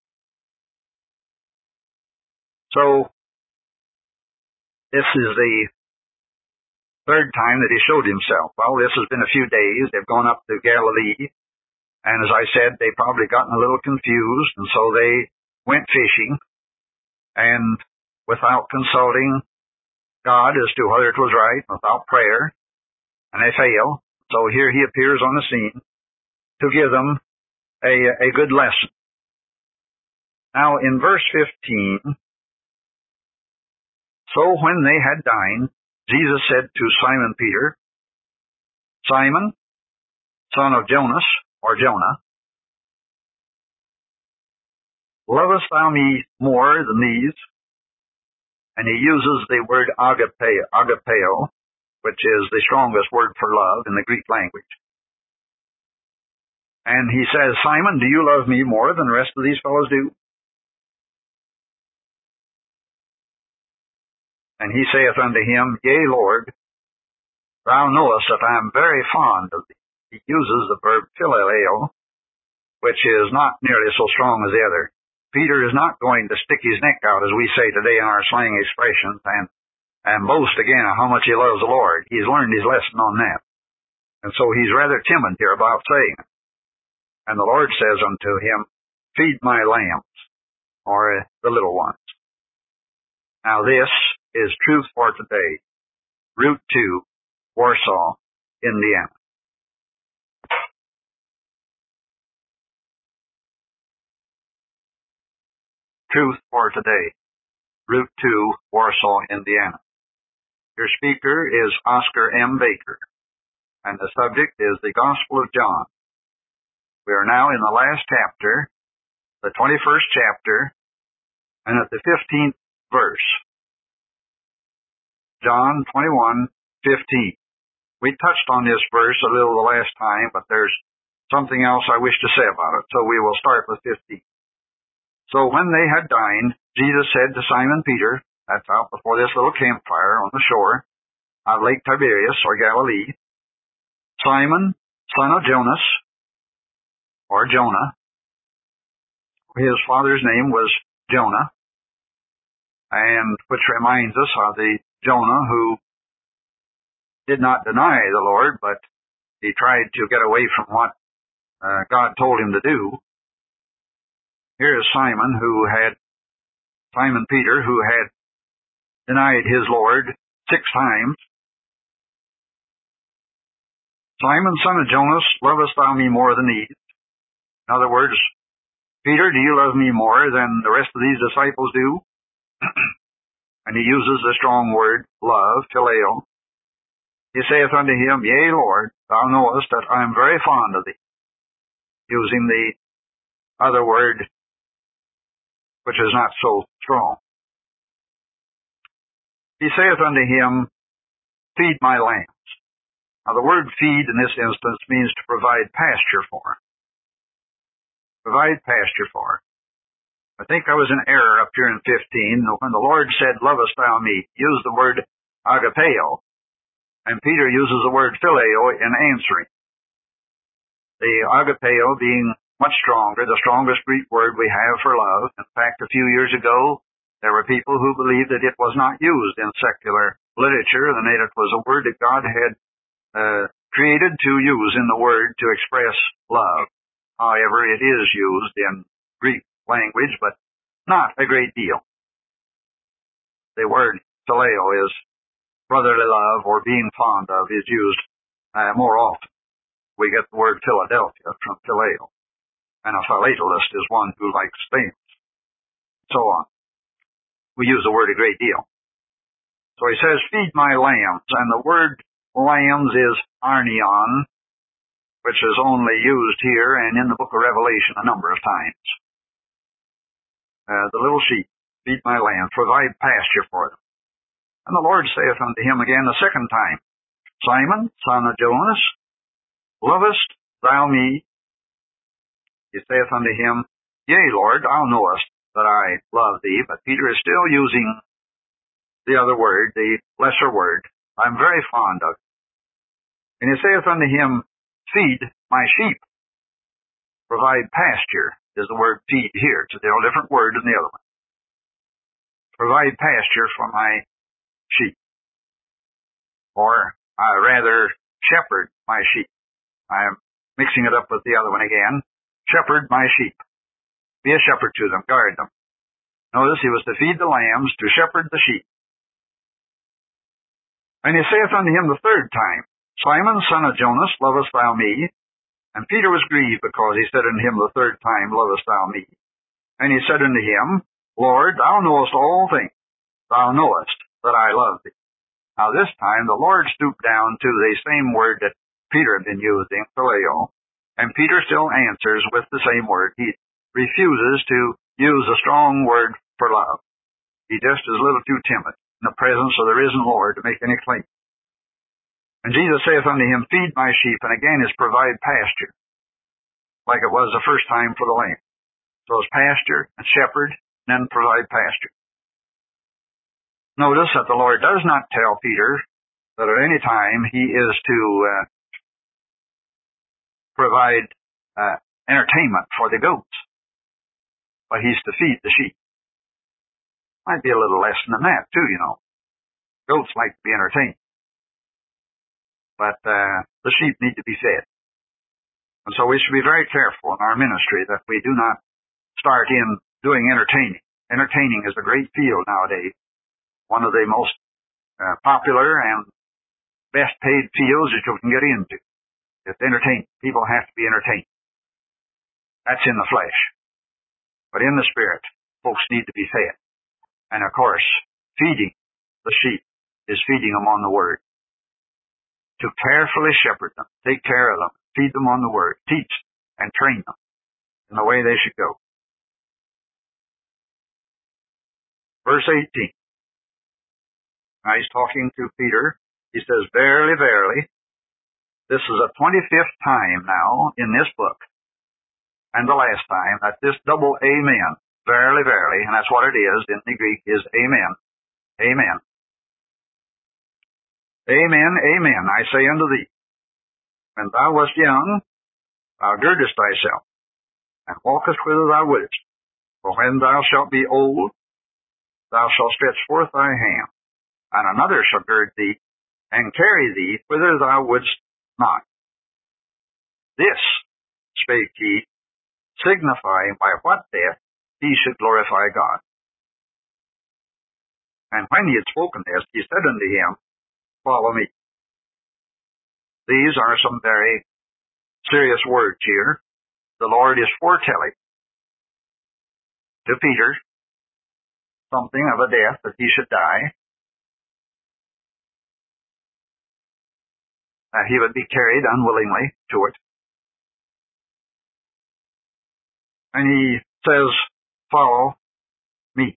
So, this is the 3rd time that he showed himself. Well, this has been a few days. They've gone up to Galilee, and as I said, they've probably gotten a little confused, and so they went fishing, and without consulting God as to whether it was right, without prayer, and they fail. So here he appears on the scene to give them a good lesson. Now in verse 15, So when they had dined, Jesus said to Simon Peter, Simon, son of Jonas, or Jonah, lovest thou me more than these? And he uses the word agapeo, which is the strongest word for love in the Greek language. And he says, Simon, do you love me more than the rest of these fellows do? And he saith unto him, Yea, Lord, thou knowest that I am very fond of thee. He uses the verb phileo, which is not nearly so strong as the other. Peter is not going to stick his neck out, as we say today in our slang expressions, and boast again how much he loves the Lord. He's learned his lesson on that. And so he's rather timid here about saying it. And the Lord says unto him, Feed my lambs, or the little ones. Now this is Truth for Today, Route 2, Warsaw, Indiana. Truth for Today, Route 2, Warsaw, Indiana. Your speaker is Oscar M. Baker, and the subject is the Gospel of John, We are now in the last chapter, the 21st chapter, and at the 15th verse. John 21:15. We touched on this verse a little the last time, but there's something else I wish to say about it, so we will start with 15. So when they had dined, Jesus said to Simon Peter, that's out before this little campfire on the shore of Lake Tiberias, or Galilee, Simon, son of Jonas, or Jonah. His father's name was Jonah, and which reminds us of the Jonah who did not deny the Lord, but he tried to get away from what God told him to do. Here is Simon Peter, who had denied his Lord 6 times. Simon, son of Jonas, lovest thou me more than these? In other words, Peter, do you love me more than the rest of these disciples do? And he uses the strong word, love, phileo. He saith unto him, Yea, Lord, thou knowest that I am very fond of thee. Using the other word, which is not so strong. He saith unto him, Feed my lambs. Now the word feed in this instance means to provide pasture for. Provide pasture for. I think I was in error up here in 15. When the Lord said, Lovest thou me, use the word agapeo. And Peter uses the word phileo in answering. The agapeo being much stronger, the strongest Greek word we have for love. In fact, a few years ago, there were people who believed that it was not used in secular literature, and that it was a word that God had created to use in the word to express love. However, it is used in Greek language, but not a great deal. The word phileo is brotherly love or being fond of is used more often. We get the word Philadelphia from phileo, and a philatelist is one who likes things, so on. We use the word a great deal. So he says, feed my lambs, and the word lambs is arnion, which is only used here and in the book of Revelation a number of times. The little sheep, feed my lambs, provide pasture for them. And the Lord saith unto him again the second time, Simon, son of Jonas, lovest thou me? He saith unto him, Yea, Lord, thou knowest that I love thee. But Peter is still using the other word, the lesser word. I'm very fond of it. And he saith unto him, Feed my sheep. Provide pasture is the word feed here. It's a different word than the other one. Provide pasture for my sheep. Or rather, shepherd my sheep. I'm mixing it up with the other one again. Shepherd my sheep. Be a shepherd to them. Guard them. Notice he was to feed the lambs, to shepherd the sheep. And he saith unto him the third time, Simon, son of Jonas, lovest thou me? And Peter was grieved because he said unto him the third time, Lovest thou me? And he said unto him, Lord, thou knowest all things. Thou knowest that I love thee. Now this time the Lord stooped down to the same word that Peter had been using, phileo, and Peter still answers with the same word. He refuses to use a strong word for love. He just is a little too timid in the presence of the risen Lord to make any claim. And Jesus saith unto him, Feed my sheep, and again is provide pasture, like it was the first time for the lamb. So it's pasture and shepherd, and then provide pasture. Notice that the Lord does not tell Peter that at any time he is to provide entertainment for the goats, but he's to feed the sheep. Might be a little lesson than that, too, you know. Goats like to be entertained, but the sheep need to be fed. And so we should be very careful in our ministry that we do not start in doing entertaining. Entertaining is a great field nowadays. One of the most popular and best paid fields that you can get into. It's entertaining. People have to be entertained. That's in the flesh. But in the spirit, folks need to be fed. And of course, feeding the sheep is feeding them on the word. To carefully shepherd them, take care of them, feed them on the word, teach and train them in the way they should go. Verse 18. Now he's talking to Peter. He says, Verily, verily, this is the 25th time now in this book, and the last time, that this double amen, verily, verily, and that's what it is in the Greek, is amen. Amen. Amen, amen, I say unto thee, when thou wast young, thou girdest thyself, and walkest whither thou wouldest. For when thou shalt be old, thou shalt stretch forth thy hand, and another shall gird thee, and carry thee whither thou wouldst not. This spake he, signifying by what death he should glorify God. And when he had spoken this, he said unto him, Follow me. These are some very serious words here. The Lord is foretelling to Peter something of a death that he should die, that he would be carried unwillingly to it. And he says, Follow me.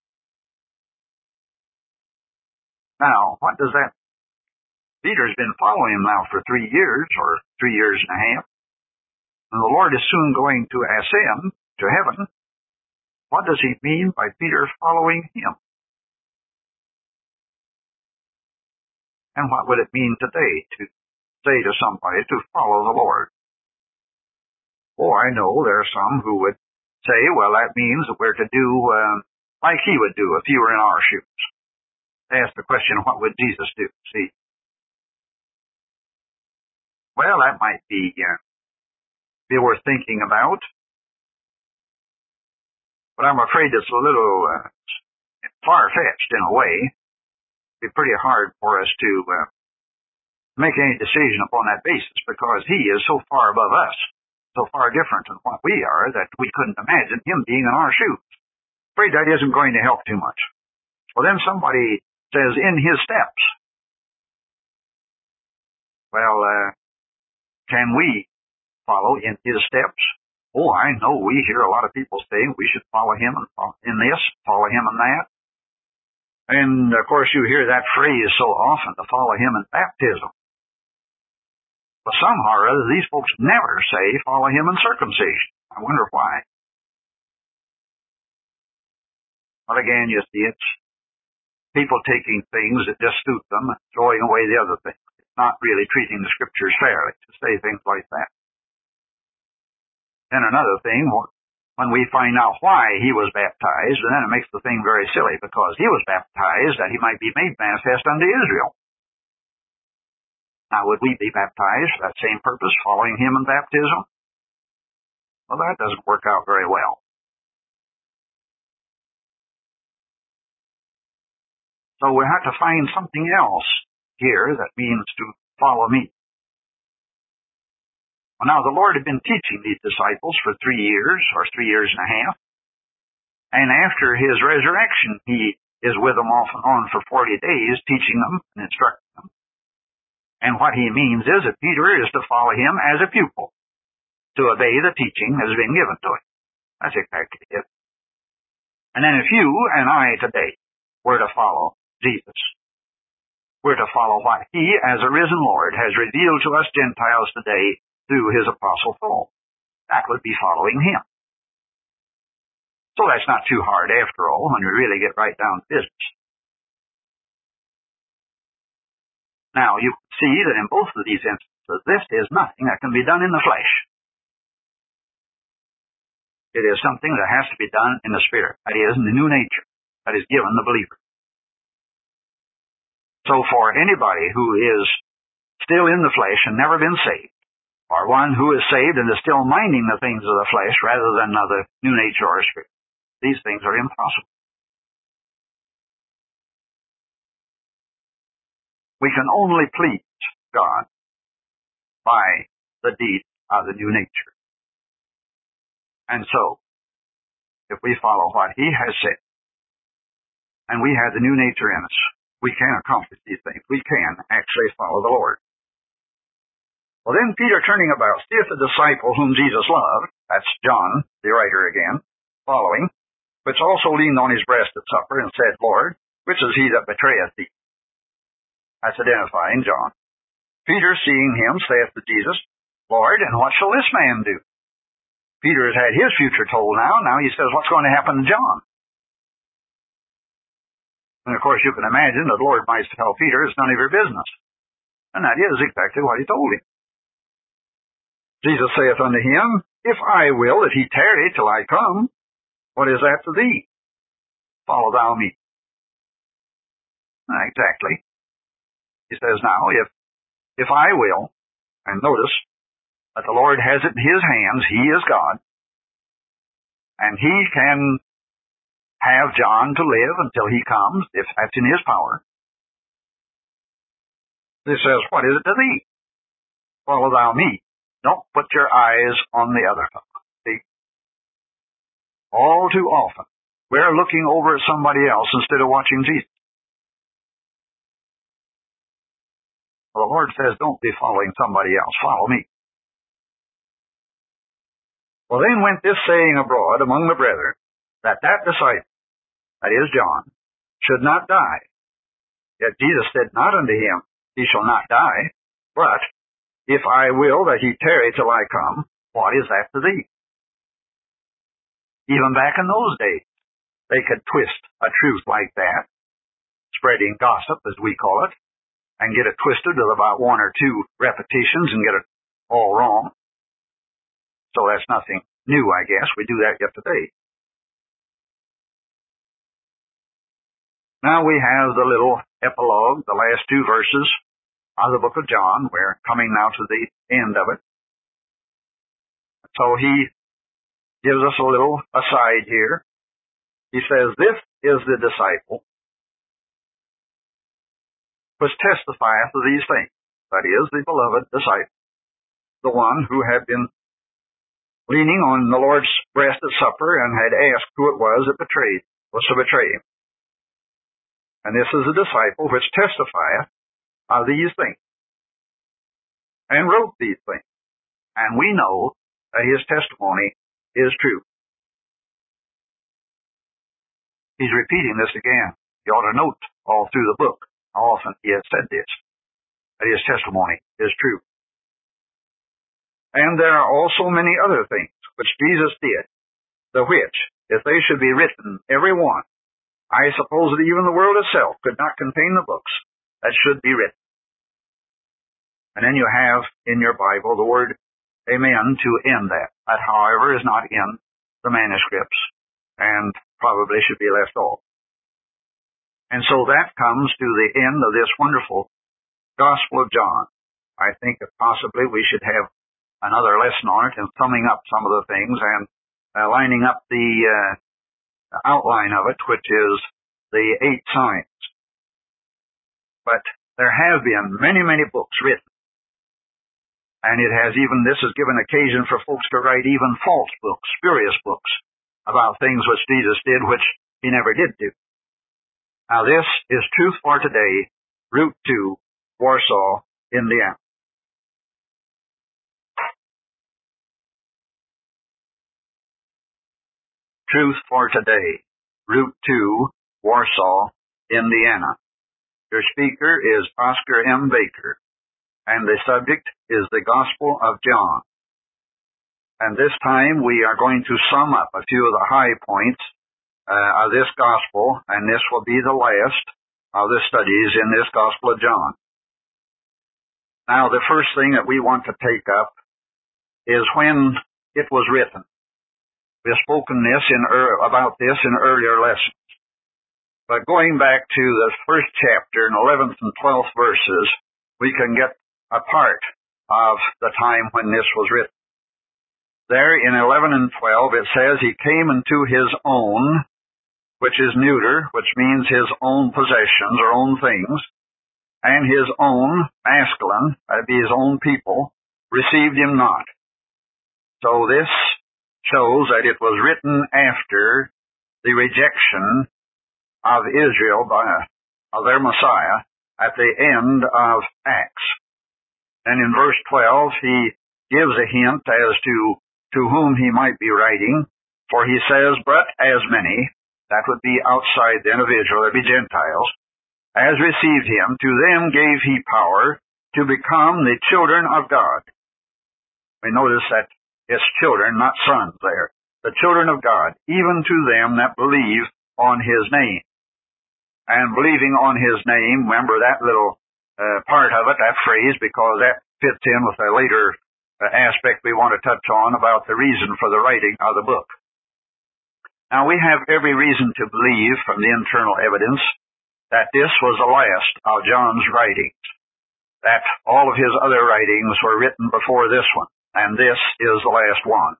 Now, what does that mean? Peter's been following him now for 3 years, or 3 years and a half. And the Lord is soon going to ascend to heaven. What does he mean by Peter following him? And what would it mean today to say to somebody to follow the Lord? Oh, I know there are some who would say, well, that means that we're to do like he would do if he were in our shoes. They ask the question, what would Jesus do? See? Well, that might be worth thinking about. But I'm afraid it's a little far-fetched in a way. It'd be pretty hard for us to make any decision upon that basis, because he is so far above us, so far different than what we are, that we couldn't imagine him being in our shoes. Afraid that isn't going to help too much. Well, then somebody says, in his steps. Well, can we follow in his steps? Oh, I know we hear a lot of people saying we should follow him in this, follow him in that. And, of course, you hear that phrase so often, to follow him in baptism. But somehow or other, these folks never say follow him in circumcision. I wonder why. But again, you see, it's people taking things that just suit them and throwing away the other things. It's not really treating the Scriptures fairly to say things like that. Then another thing, when we find out why he was baptized, then it makes the thing very silly, because he was baptized that he might be made manifest unto Israel. Now, would we be baptized for that same purpose, following him in baptism? Well, that doesn't work out very well. So we have to find something else here that means to follow me. Well, now, the Lord had been teaching these disciples for 3 years, or 3 years and a half. And after his resurrection, he is with them off and on for 40 days, teaching them and instructing them. And what he means is that Peter is to follow him as a pupil, to obey the teaching that has been given to him. That's exactly it. And then if you and I today were to follow Jesus, we're to follow what he, as a risen Lord, has revealed to us Gentiles today through his apostle Paul. That would be following him. So that's not too hard after all, when we really get right down to business. Now, you see that in both of these instances, this is nothing that can be done in the flesh. It is something that has to be done in the Spirit. That is, in the new nature that is given the believer. So for anybody who is still in the flesh and never been saved, or one who is saved and is still minding the things of the flesh rather than of the new nature or spirit, these things are impossible. We can only please God by the deed of the new nature. And so, if we follow what he has said, and we have the new nature in us, we can accomplish these things. We can actually follow the Lord. Well, then Peter, turning about, seeth the disciple whom Jesus loved, that's John, the writer again, following, which also leaned on his breast at supper, and said, Lord, which is he that betrayeth thee? That's identifying John. Peter, seeing him, saith to Jesus, Lord, and what shall this man do? Peter has had his future told now. Now he says, what's going to happen to John? And of course, you can imagine the Lord might tell Peter, it's none of your business. And that is exactly what he told him. Jesus saith unto him, If I will that he tarry till I come, what is that to thee? Follow thou me. Exactly. He says now, if I will, and notice that the Lord has it in his hands, he is God, and he can have John to live until he comes, if that's in his power. He says, what is it to thee? Follow thou me. Don't put your eyes on the other fellow. See? All too often, we're looking over at somebody else instead of watching Jesus. Well, the Lord says, don't be following somebody else. Follow me. Well, then went this saying abroad among the brethren, that disciple, that is John, should not die. Yet Jesus said not unto him, he shall not die, but if I will that he tarry till I come, what is that to thee? Even back in those days, they could twist a truth like that, spreading gossip, as we call it, and get it twisted with about one or two repetitions and get it all wrong. So that's nothing new, I guess. We do that yet today. Now we have the little epilogue, the last two verses of the book of John. We're coming now to the end of it. So he gives us a little aside here. He says, this is the disciple which testifieth of these things. That is, the beloved disciple, the one who had been leaning on the Lord's breast at supper and had asked who it was that was to betray him. And this is the disciple which testifieth of these things, and wrote these things. And we know that his testimony is true. He's repeating this again. You ought to note all through the book how often he has said this, that his testimony is true. And there are also many other things which Jesus did, the which, if they should be written, every one, I suppose that even the world itself could not contain the books that should be written. And then you have in your Bible the word amen to end that. That, however, is not in the manuscripts and probably should be left off. And so that comes to the end of this wonderful Gospel of John. I think that possibly we should have another lesson on it and summing up some of the things and lining up the outline of it, which is the 8 signs. But there have been many, many books written. And this has given occasion for folks to write even false books, spurious books, about things which Jesus did, which he never did do. Now this is Truth for Today, Route 2, Warsaw, Indiana. Truth for Today, Route 2, Warsaw, Indiana. Your speaker is Oscar M. Baker, and the subject is the Gospel of John. And this time we are going to sum up a few of the high points of this Gospel, and this will be the last of the studies in this Gospel of John. Now, the first thing that we want to take up is when it was written. We have spoken about this in earlier lessons. But going back to the first chapter in 11th and 12th verses, we can get a part of the time when this was written. There in 11 and 12 it says, he came into his own, which is neuter, which means his own possessions or own things, and his own, masculine, that'd be his own people, received him not. So this shows that it was written after the rejection of Israel of their Messiah at the end of Acts. And in verse 12, he gives a hint as to whom he might be writing, for he says, but as many, that would be outside then of Israel, there be Gentiles, as received him, to them gave he power to become the children of God. We notice that it's children, not sons there. The children of God, even to them that believe on his name. And believing on his name, remember that little part of it, that phrase, because that fits in with a later aspect we want to touch on about the reason for the writing of the book. Now, we have every reason to believe from the internal evidence that this was the last of John's writings, that all of his other writings were written before this one, and this is the last one.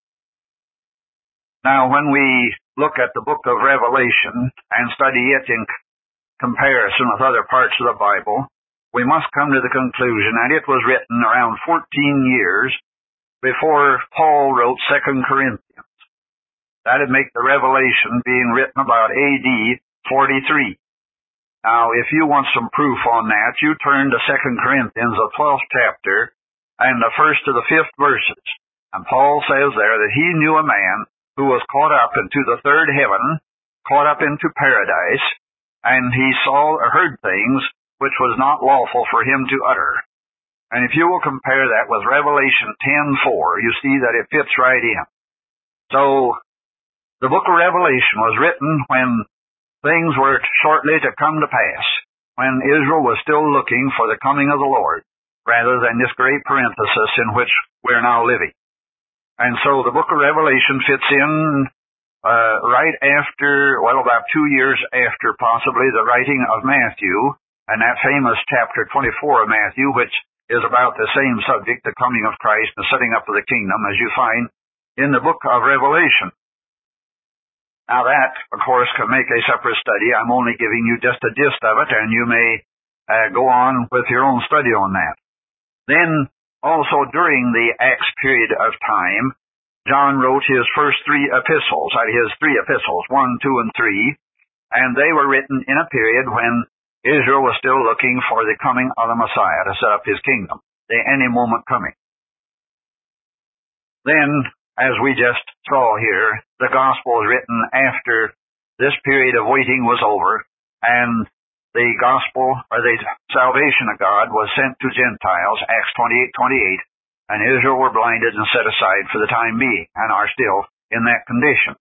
Now, when we look at the book of Revelation and study it in comparison with other parts of the Bible, we must come to the conclusion that it was written around 14 years before Paul wrote 2 Corinthians. That would make the Revelation being written about AD 43. Now, if you want some proof on that, you turn to 2 Corinthians, the 12th chapter, and the 1st to the 5th verses. And Paul says there that he knew a man who was caught up into the third heaven, caught up into paradise, and he saw or heard things which was not lawful for him to utter. And if you will compare that with Revelation 10:4, you see that it fits right in. So, the book of Revelation was written when things were shortly to come to pass, when Israel was still looking for the coming of the Lord, rather than this great parenthesis in which we're now living. And so the book of Revelation fits in right after, about 2 years after possibly the writing of Matthew, and that famous chapter 24 of Matthew, which is about the same subject, the coming of Christ, the setting up of the kingdom, as you find in the book of Revelation. Now that, of course, can make a separate study. I'm only giving you just a gist of it, and you may go on with your own study on that. Then, also during the Acts period of time, John wrote his first three epistles, his three epistles, 1, 2, and 3, and they were written in a period when Israel was still looking for the coming of the Messiah to set up his kingdom, the any moment coming. Then, as we just saw here, the gospel was written after this period of waiting was over, and the gospel, or the salvation of God, was sent to Gentiles, Acts 28:28, and Israel were blinded and set aside for the time being, and are still in that condition.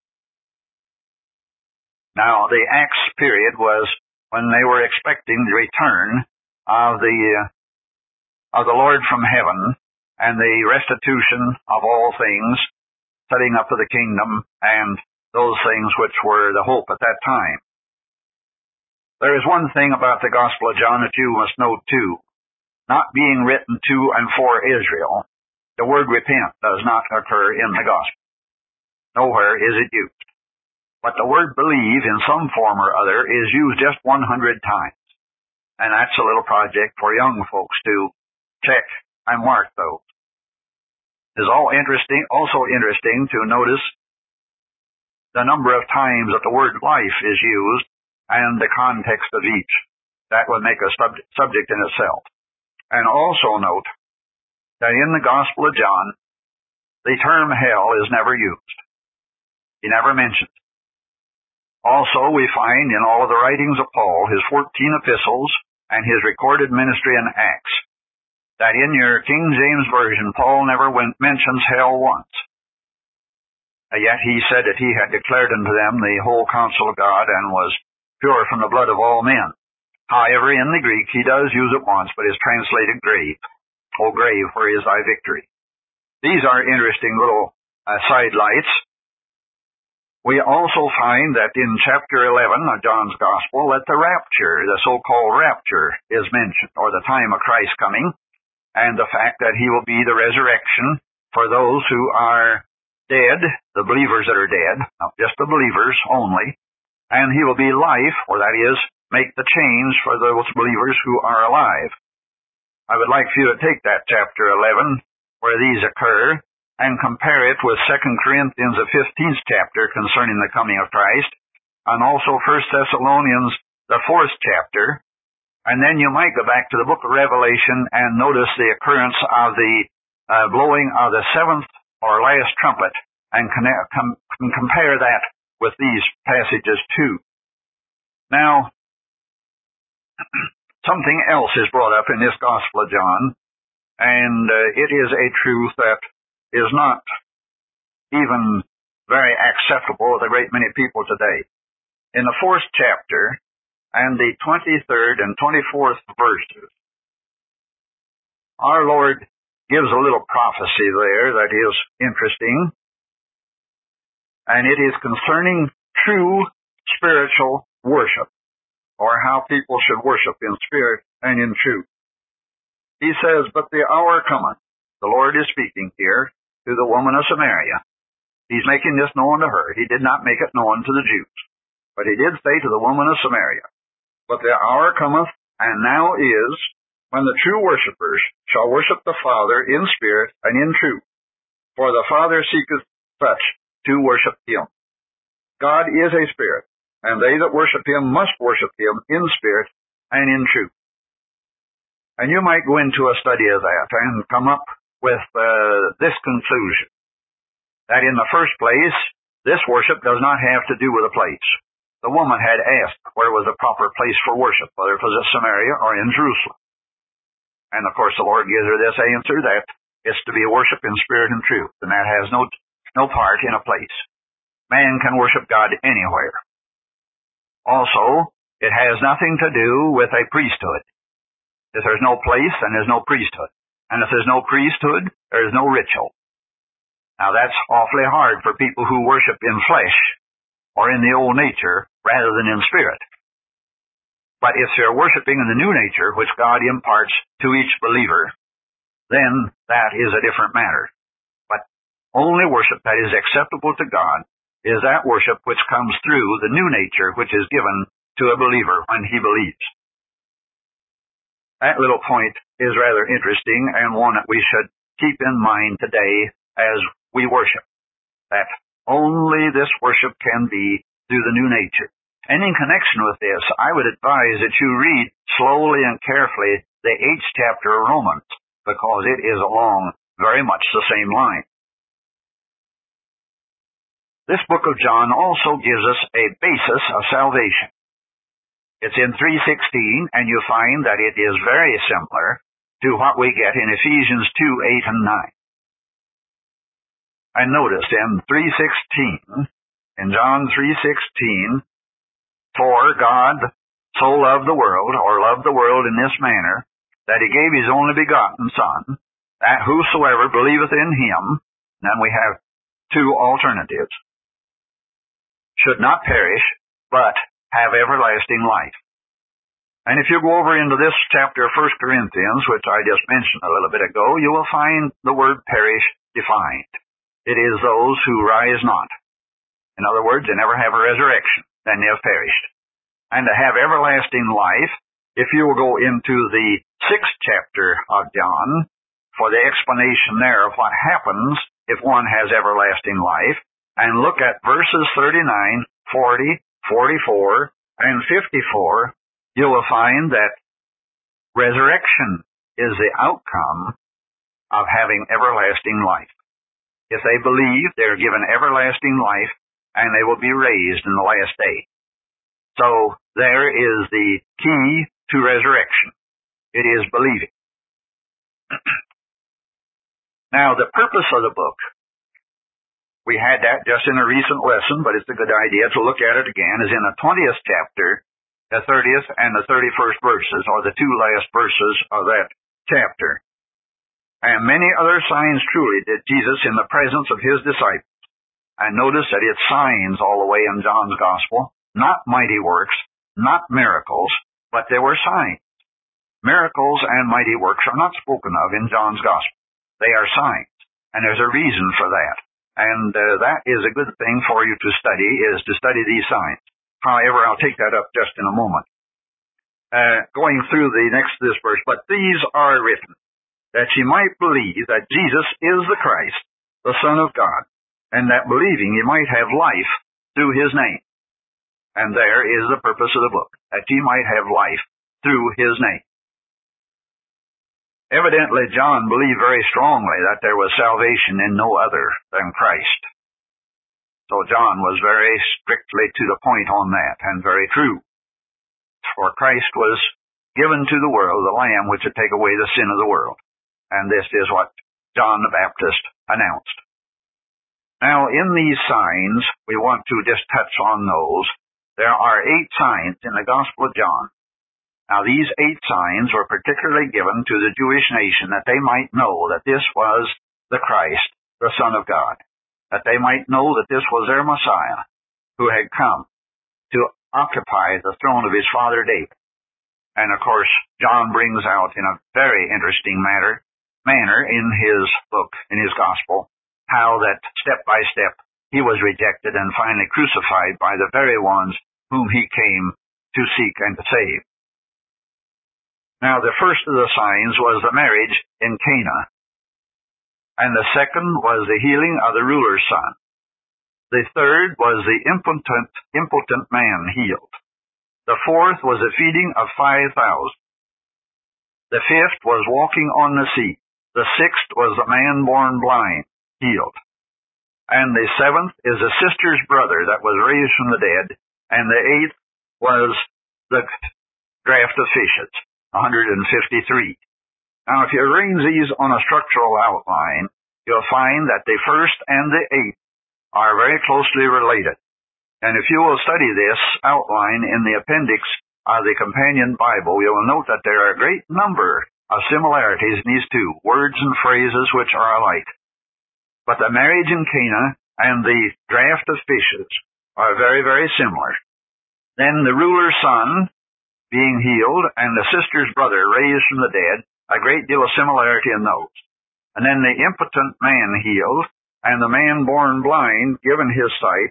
Now, the Acts period was when they were expecting the return of the Lord from heaven, and the restitution of all things, setting up of the kingdom, and those things which were the hope at that time. There is one thing about the Gospel of John that you must note too. Not being written to and for Israel, the word repent does not occur in the Gospel. Nowhere is it used. But the word believe in some form or other is used just 100 times. And that's a little project for young folks to check and mark those. It's also interesting to notice the number of times that the word life is used and the context of each. That would make a subject in itself. And also note that in the Gospel of John, the term hell is never used. He never mentions it. Also, we find in all of the writings of Paul, his 14 epistles, and his recorded ministry in Acts, that in your King James Version, Paul never mentions hell once. Yet he said that he had declared unto them the whole counsel of God and was pure from the blood of all men. However, in the Greek, he does use it once, but is translated grave. O grave, where is thy victory? These are interesting little sidelights. We also find that in chapter 11 of John's Gospel that the rapture, the so-called rapture, is mentioned, or the time of Christ coming, and the fact that he will be the resurrection for those who are dead, the believers that are dead, not just the believers only, and he will be life, or that is, make the change for those believers who are alive. I would like for you to take that chapter 11, where these occur, and compare it with 2 Corinthians, the 15th chapter concerning the coming of Christ, and also 1 Thessalonians, the 4th chapter, And then you might go back to the book of Revelation and notice the occurrence of the blowing of the seventh or last trumpet, and compare that with these passages too. Now, something else is brought up in this Gospel of John, and it is a truth that is not even very acceptable with a great many people today. In the 4th chapter and the 23rd and 24th verses, our Lord gives a little prophecy there that is interesting, and it is concerning true spiritual worship, or how people should worship in spirit and in truth. He says, "But the hour cometh," the Lord is speaking here to the woman of Samaria. He's making this known to her. He did not make it known to the Jews, but he did say to the woman of Samaria, "But the hour cometh, and now is, when the true worshipers shall worship the Father in spirit and in truth, for the Father seeketh such to worship him. God is a spirit, and they that worship him must worship him in spirit and in truth." And you might go into a study of that and come up with this conclusion, that in the first place, this worship does not have to do with a place. The woman had asked where was the proper place for worship, whether it was at Samaria or in Jerusalem. And of course the Lord gives her this answer, that it's to be a worship in spirit and truth, and that has no part in a place. Man can worship God anywhere. Also, it has nothing to do with a priesthood. If there's no place, then there's no priesthood. And if there's no priesthood, there's no ritual. Now that's awfully hard for people who worship in flesh or in the old nature rather than in spirit. But if they're worshiping in the new nature, which God imparts to each believer, then that is a different matter. But only worship that is acceptable to God is that worship which comes through the new nature which is given to a believer when he believes. That little point is rather interesting, and one that we should keep in mind today as we worship, that only this worship can be through the new nature. And in connection with this, I would advise that you read slowly and carefully the 8th chapter of Romans, because it is along very much the same line. This book of John also gives us a basis of salvation. It's in 3:16, and you find that it is very similar to what we get in Ephesians 2:8 and 9. And notice in 3:16, in John 3:16, "For God so loved the world," or loved the world in this manner, "that he gave his only begotten Son, that whosoever believeth in him," then we have two alternatives, "should not perish, but have everlasting life." And if you go over into this chapter of 1 Corinthians, which I just mentioned a little bit ago, you will find the word perish defined. It is those who rise not. In other words, they never have a resurrection, then they have perished. And to have everlasting life, if you will go into the 6th chapter of John, for the explanation there of what happens if one has everlasting life, and look at verses 39, 40, 44, and 54, you will find that resurrection is the outcome of having everlasting life. If they believe, they are given everlasting life, and they will be raised in the last day. So there is the key to resurrection. It is believing. Now, the purpose of the book, we had that just in a recent lesson, but it's a good idea to look at it again, is in the 20th chapter, the 30th and the 31st verses, or the two last verses of that chapter. "And many other signs truly did Jesus in the presence of his disciples." And notice that it's signs all the way in John's Gospel, not mighty works, not miracles, but there were signs. Miracles and mighty works are not spoken of in John's Gospel. They are signs, and there's a reason for that. And that is a good thing for you to study, is to study these signs. However, I'll take that up just in a moment. Going through this verse, "But these are written, that ye might believe that Jesus is the Christ, the Son of God, and that believing ye might have life through his name." And there is the purpose of the book, that ye might have life through his name. Evidently, John believed very strongly that there was salvation in no other than Christ. So John was very strictly to the point on that, and very true. For Christ was given to the world, the Lamb which would take away the sin of the world. And this is what John the Baptist announced. Now, in these signs, we want to just touch on those. There are 8 signs in the Gospel of John. Now, these 8 signs were particularly given to the Jewish nation that they might know that this was the Christ, the Son of God, that they might know that this was their Messiah who had come to occupy the throne of his father David. And, of course, John brings out in a very interesting manner in his book, in his Gospel, how that step by step he was rejected and finally crucified by the very ones whom he came to seek and to save. Now, the first of the signs was the marriage in Cana, and the second was the healing of the ruler's son. The third was the impotent man healed. The fourth was the feeding of 5,000. The fifth was walking on the sea. The sixth was the man born blind, healed. And the seventh is the sister's brother that was raised from the dead. And the eighth was the draught of fishes, 153. Now, if you arrange these on a structural outline, you'll find that the first and the eighth are very closely related. And if you will study this outline in the appendix of the Companion Bible, you will note that there are a great number of similarities in these two, words and phrases which are alike. But the marriage in Cana and the draught of fishes are very, very similar. Then the ruler's son being healed and the sister's brother raised from the dead, a great deal of similarity in those. And then the impotent man healed and the man born blind given his sight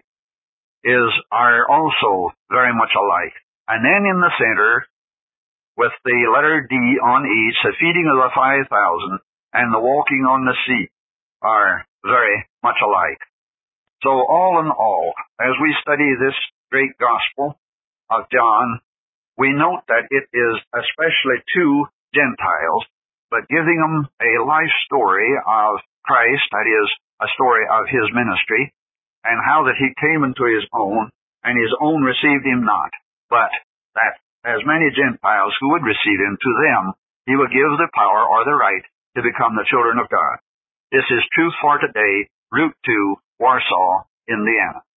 are also very much alike. And then in the center, with the letter D on each, the feeding of the 5,000 and the walking on the sea are very much alike. So all in all, as we study this great gospel of John, we note that it is especially to Gentiles, but giving them a life story of Christ, that is, a story of his ministry, and how that he came into his own, and his own received him not, but that as many Gentiles who would receive him, to them he would give the power or the right to become the children of God. This is Truth for Today, Route 2, Warsaw, Indiana.